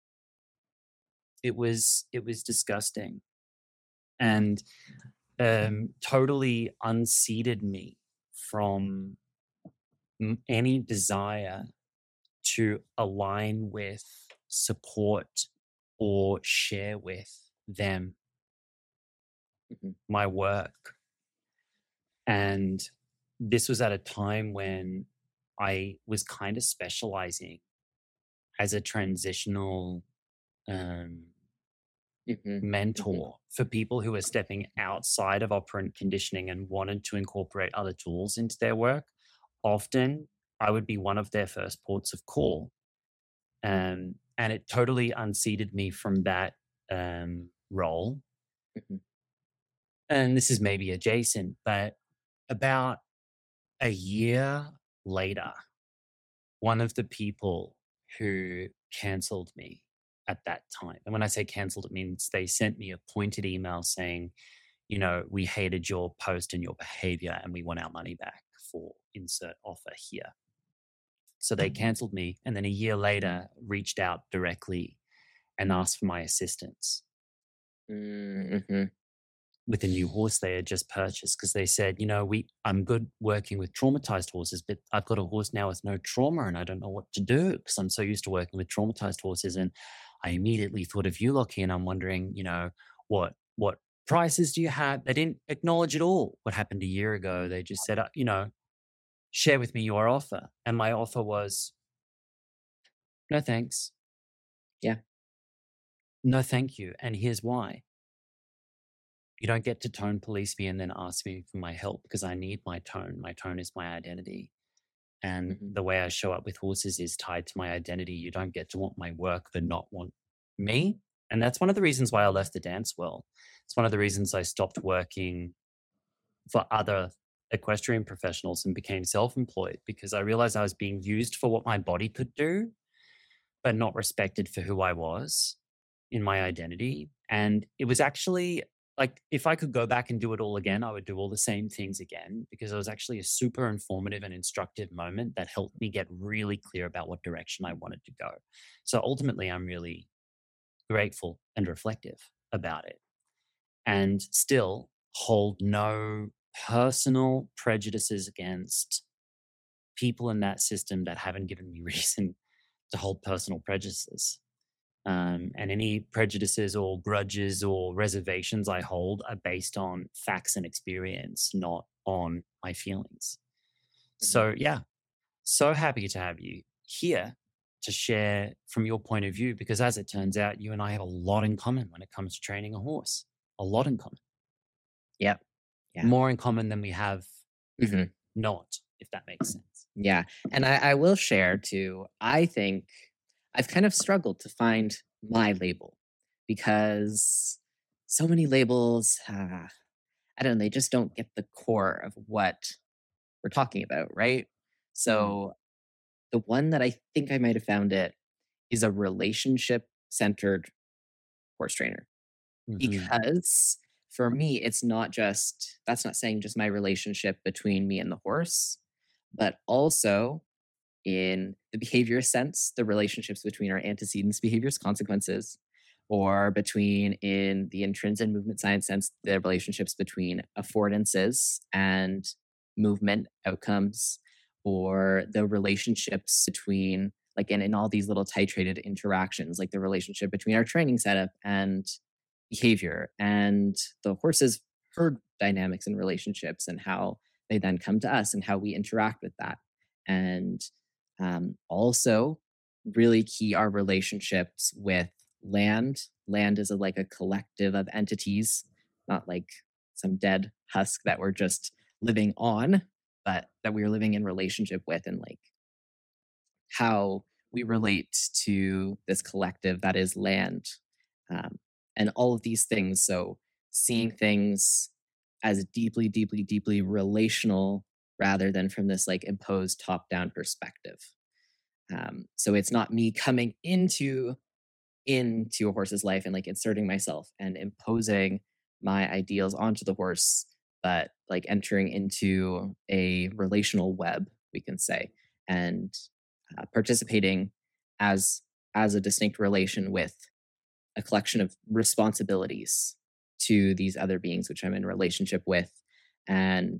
B: it was it was disgusting and um, totally unseated me from m- any desire to align with, support, or share with them
A: mhm,
B: my work. And this was at a time when I was kind of specializing as a transitional um,
A: mhm, mhm,
B: mentor for people who are stepping outside of operant conditioning and wanted to incorporate other tools into their work. Often I would be one of their first ports of call. Um, and it totally unseated me from that um, role.
A: mhm,
B: And this is maybe adjacent, but about a year later, one of the people who cancelled me at that time, and when I say cancelled, it means they sent me a pointed email saying, you know, we hated your post and your behavior and we want our money back for insert offer here. So they cancelled me and then a year later reached out directly and asked for my assistance
A: mm, mhm,
B: with a new horse they had just purchased because they said, you know, we I'm good working with traumatized horses, but I've got a horse now with no trauma and I don't know what to do because I'm so used to working with traumatized horses. And I immediately thought of you, Lockie, and I'm wondering, you know, what what prices do you have? They didn't acknowledge at all what happened a year ago. They just said, uh, you know, share with me your offer. And my offer was no thanks.
A: yeah.
B: No, thank you. And here's why. You don't get to tone police me and then ask me for my help because I need my tone. My tone is my identity. And
A: Mhm,
B: the way I show up with horses is tied to my identity. You don't get to want my work but not want me. And that's one of the reasons why I left the dance world. It's one of the reasons I stopped working for other equestrian professionals and became self employed because I realized I was being used for what my body could do, but not respected for who I was in my identity. And it was actually like if I could go back and do it all again, I would do all the same things again because it was actually a super informative and instructive moment that helped me get really clear about what direction I wanted to go. So ultimately, I'm really grateful and reflective about it and still hold no personal prejudices against people in that system that haven't given me reason to hold personal prejudices. Um, and any prejudices or grudges or reservations I hold are based on facts and experience, not on my feelings.
A: mhm.
B: So, yeah, so happy to have you here to share from your point of view, because as it turns out, you and I have a lot in common when it comes to training a horse. A lot in common,
A: Yep, yeah.
B: more in common than we have
A: Mhm.
B: not, if that makes sense.
A: Yeah, and I I will share too, I think I've kind of struggled to find my label because so many labels, ah, I don't know, they just don't get the core of what we're talking about, right?
B: Mm,
A: So, the one that I think I might have found it is a relationship-centered horse trainer.
B: mhm,
A: Because for me, it's not just that's not saying just my relationship between me and the horse, but also in the behavior sense, the relationships between our antecedents, behaviors, consequences, or between in the intrinsic movement science sense, the relationships between affordances and movement outcomes, or the relationships between like in, in all these little titrated interactions, like the relationship between our training setup and behavior and the horse's herd dynamics and relationships and how they then come to us and how we interact with that. And um, also, really key are relationships with land. Land is a, like a collective of entities, not like some dead husk that we're just living on, but that we are living in relationship with, and like how we relate to this collective that is land, um, and all of these things. So, seeing things as deeply, deeply, deeply relational rather than from this like imposed top down perspective. Um, so it's not me coming into into a horse's life and like inserting myself and imposing my ideals onto the horse, but like entering into a relational web, we can say, and uh, participating as as a distinct relation with a collection of responsibilities to these other beings which I'm in relationship with, and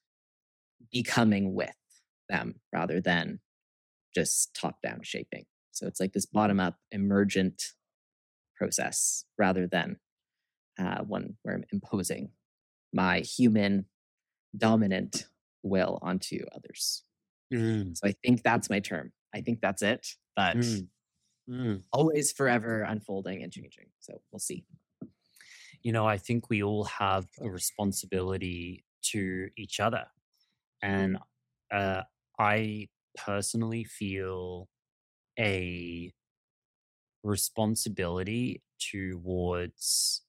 A: becoming with them rather than just top down shaping. So it's like this bottom up emergent process rather than uh, one where I'm imposing my human dominant will onto others.
B: mm,
A: So I think that's my term. I think that's it, but
B: mm, mm.
A: always forever unfolding and changing. So we'll see.
B: You know, I think we all have a responsibility to each other. And uh, I personally feel a responsibility towards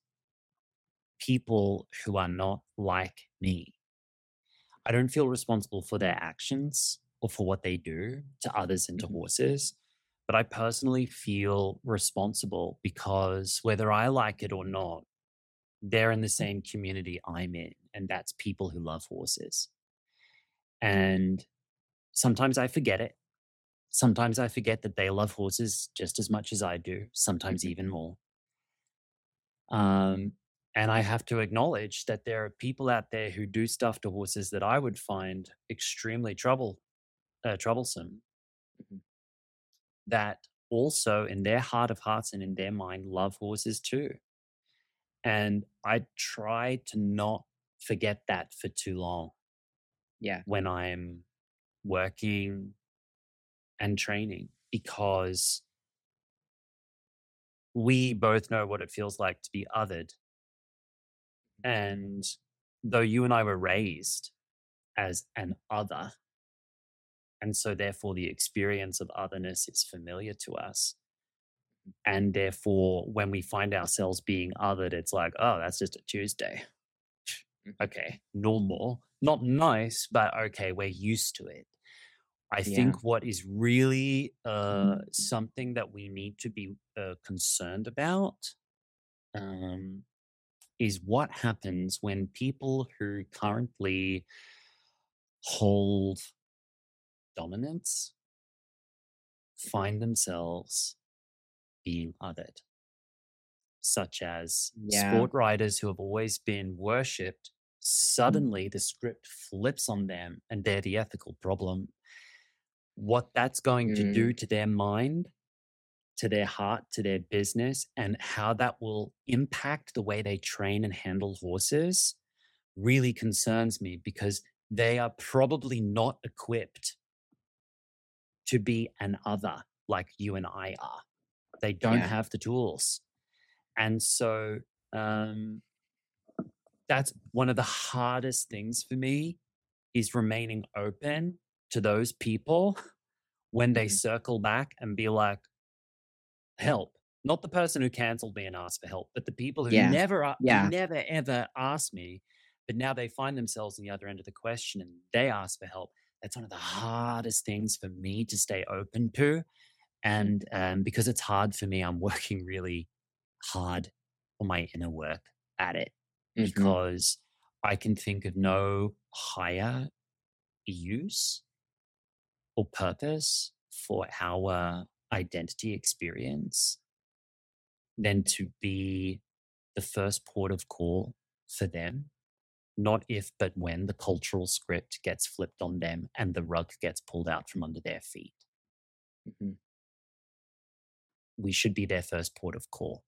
B: people who are not like me. I don't feel responsible for their actions or for what they do to others and to
A: Mhm,
B: horses. But I personally feel responsible because whether I like it or not, they're in the same community I'm in, and that's people who love horses. And sometimes I forget it. Sometimes I forget that they love horses just as much as I do, sometimes
A: mhm,
B: even more. Um, and I have to acknowledge that there are people out there who do stuff to horses that I would find extremely trouble uh, troublesome.
A: mhm.
B: That also, in their heart of hearts and in their mind, love horses too. And I try to not forget that for too long
A: Yeah.
B: when I'm working and training because we both know what it feels like to be othered. And though you and I were raised as an other, and so therefore the experience of otherness is familiar to us. And therefore, when we find ourselves being othered, it's like, oh, that's just a Tuesday.
A: Mhm.
B: Okay, normal. Not nice, but okay, we're used to it. I
A: Yeah.
B: think what is really uh, something that we need to be uh, concerned about um, is what happens when people who currently hold dominance find themselves being othered, such as
A: Yeah.
B: sport riders who have always been worshipped. Suddenly, the script flips on them and they're the ethical problem. What that's going to
A: Mm,
B: do to their mind, to their heart, to their business, and how that will impact the way they train and handle horses really concerns me because they are probably not equipped to be an other like you and I are. They don't
A: yeah.
B: have the tools. And so um, that's one of the hardest things for me is remaining open to those people when they
A: Mhm.
B: circle back and be like, help. Not the person who canceled me and asked for help, but the people who
A: Yeah.
B: never, a- who
A: Yeah.
B: never ever asked me, but now they find themselves on the other end of the question and they ask for help. That's one of the hardest things for me to stay open to.
A: Mhm.
B: And um, because it's hard for me, I'm working really hard on my inner work at it
A: Mhm.
B: because I can think of no higher use or purpose for our identity experience than to be the first port of call for them. Not if, but when the cultural script gets flipped on them and the rug gets pulled out from under their feet.
A: Mhm.
B: We should be their first port of call.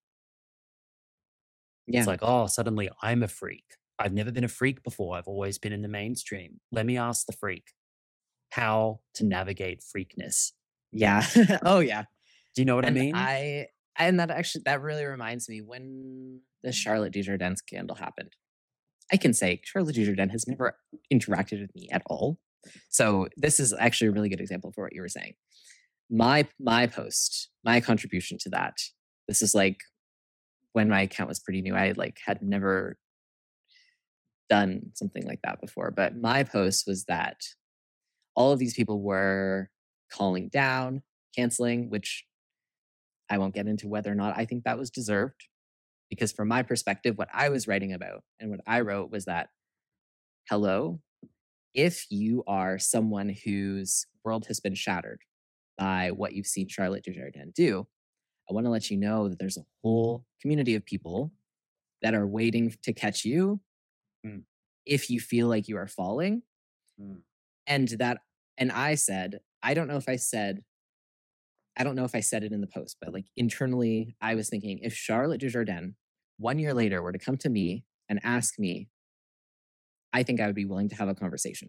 B: It's
A: Yeah.
B: like, oh, suddenly I'm a freak. I've never been a freak before. I've always been in the mainstream. Let me ask the freak how to navigate freakness.
A: Yeah. Oh, yeah.
B: Do you know what I
A: And
B: mean?
A: I and that actually that really reminds me when the Charlotte Desjardins scandal happened. I can say Charlotte Desjardins has never interacted with me at all. So this is actually a really good example for what you were saying. My my post, my contribution to that. This is like when my account was pretty new. I like had never done something like that before. But my post was that all of these people were calling down, canceling, which I won't get into whether or not I think that was deserved. Because from my perspective, what I was writing about and what I wrote was that, hello, if you are someone whose world has been shattered by what you've seen Charlotte Desjardins do, I want to let you know that there's a whole community of people that are waiting to catch you
B: Mm,
A: if you feel like you are falling.
B: mm,
A: And that, and I said, I don't know if I said, I don't know if I said it in the post, but like internally, I was thinking if Charlotte Desjardins one year later were to come to me and ask me, I think I would be willing to have a conversation.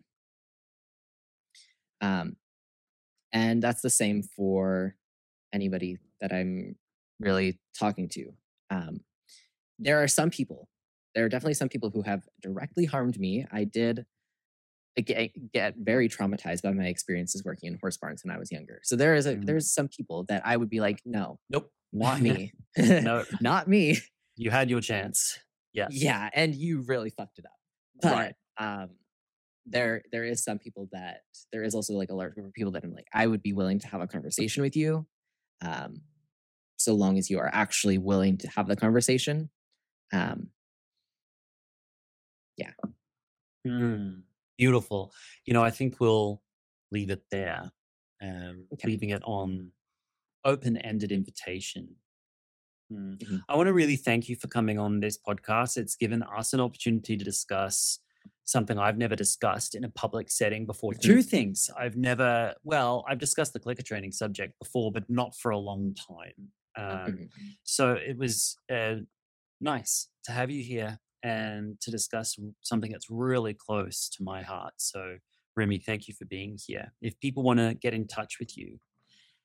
A: Um, and that's the same for anybody that I'm really talking to. Um, there are some people, there are definitely some people who have directly harmed me. I did get, get very traumatized by my experiences working in horse barns when I was younger. So there is a
B: mm.
A: there's some people that I would be like, no,
B: Nope.
A: not me,
B: No,
A: not me.
B: you had your chance. Yeah.
A: Yeah, and you really fucked it up.
B: Right.
A: But um, there there is some people that there is also like a large group of people that I'm like, I would be willing to have a conversation with you, um, so long as you are actually willing to have the conversation. Um, yeah.
B: Mm, beautiful. You know, I think we'll leave it there, um,
A: Okay.
B: leaving it on open ended invitation. Mm.
A: Mhm.
B: I want to really thank you for coming on this podcast. It's given us an opportunity to discuss something I've never discussed in a public setting before.
A: Mhm.
B: Two things I've never, well, I've discussed the clicker training subject before, but not for a long time. Um,
A: Mhm.
B: so it was uh, nice to have you here and to discuss something that's really close to my heart. So, Remy, thank you for being here. If people want to get in touch with you,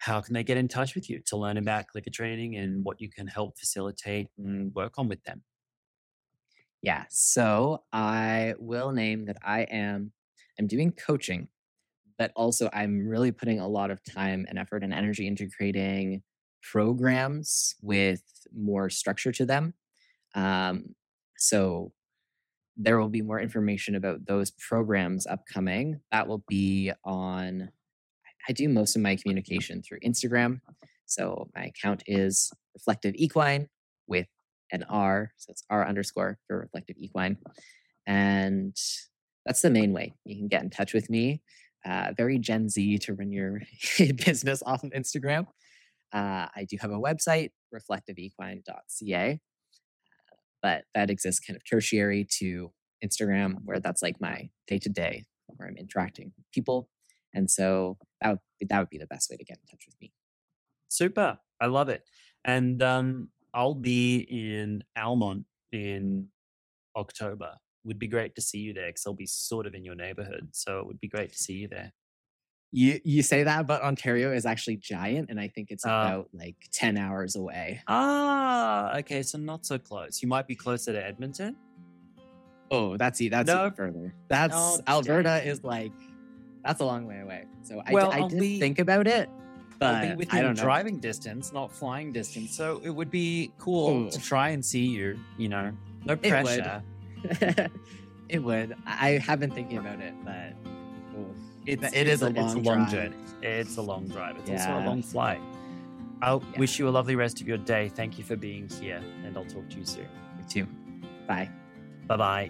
B: how can they get in touch with you to learn about clicker training and what you can help facilitate and work on with them?
A: Yeah, so I will name that I am I'm doing coaching, but also I'm really putting a lot of time and effort and energy into creating programs with more structure to them. Um, so there will be more information about those programs upcoming. That will be on I do most of my communication through Instagram. So my account is Reflective Equine with an R. So it's R underscore for Reflective Equine. And that's the main way you can get in touch with me. Uh, very Gen Z to run your business off of Instagram. Uh, I do have a website, reflective equine dot c a, but that exists kind of tertiary to Instagram, where that's like my day to day, where I'm interacting with people. And so that would be, that would be the best way to get in touch with me.
B: Super. I love it. And um, I'll be in Almont in October. Would be great to see you there because I'll be sort of in your neighborhood. So it would be great to see you there.
A: You you say that, but Ontario is actually giant, and I think it's
B: Uh,
A: about like ten hours away.
B: ah, okay. So not so close. You might be closer to Edmonton.
A: Oh, that's e- that's
B: No.
A: even further. That's
B: Oh,
A: Alberta
B: dang.
A: is like that's a long way away. So I, d-
B: Well,
A: I
B: I'll
A: did
B: be-
A: think about it,
B: I'll be
A: but
B: within
A: I don't know.
B: driving distance, not flying distance. So it would be cool
A: Ooh.
B: to try and see you. You know, no
A: would.
B: pressure.
A: It would. I have been thinking about it, but oof.
B: It's,
A: It is a
B: it's it's
A: long
B: a long
A: drive.
B: journey. It's a long drive. It's also a
A: Yeah.
B: long flight. I'll
A: Yeah.
B: wish you a lovely rest of your day. Thank you for being here, and I'll talk to you soon.
A: Me too. Bye.
B: Bye bye.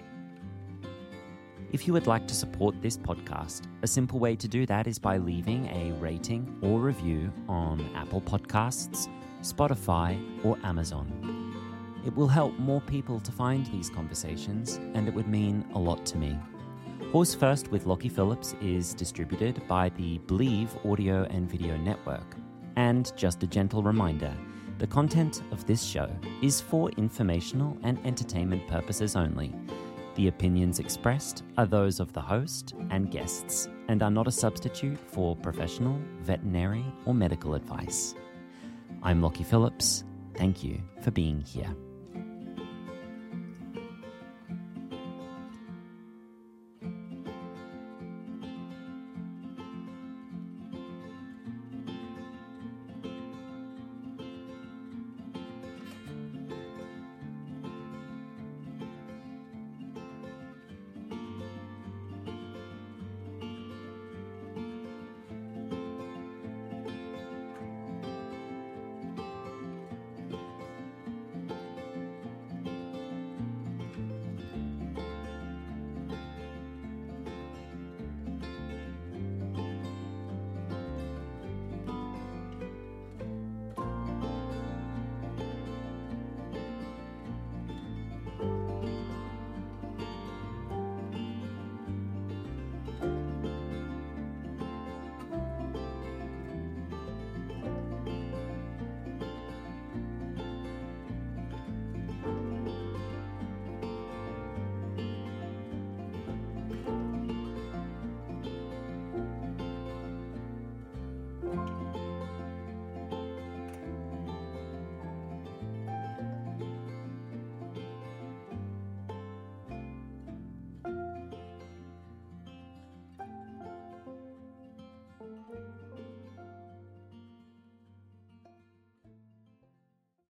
B: If you would like to support this podcast, a simple way to do that is by leaving a rating or review on Apple Podcasts, Spotify, or Amazon. It will help more people to find these conversations, and it would mean a lot to me. Horse First with Lockie Phillips is distributed by the Believe Audio and Video Network. And just a gentle reminder, the content of this show is for informational and entertainment purposes only. The opinions expressed are those of the host and guests and are not a substitute for professional, veterinary, or medical advice. I'm Lockie Phillips. Thank you for being here.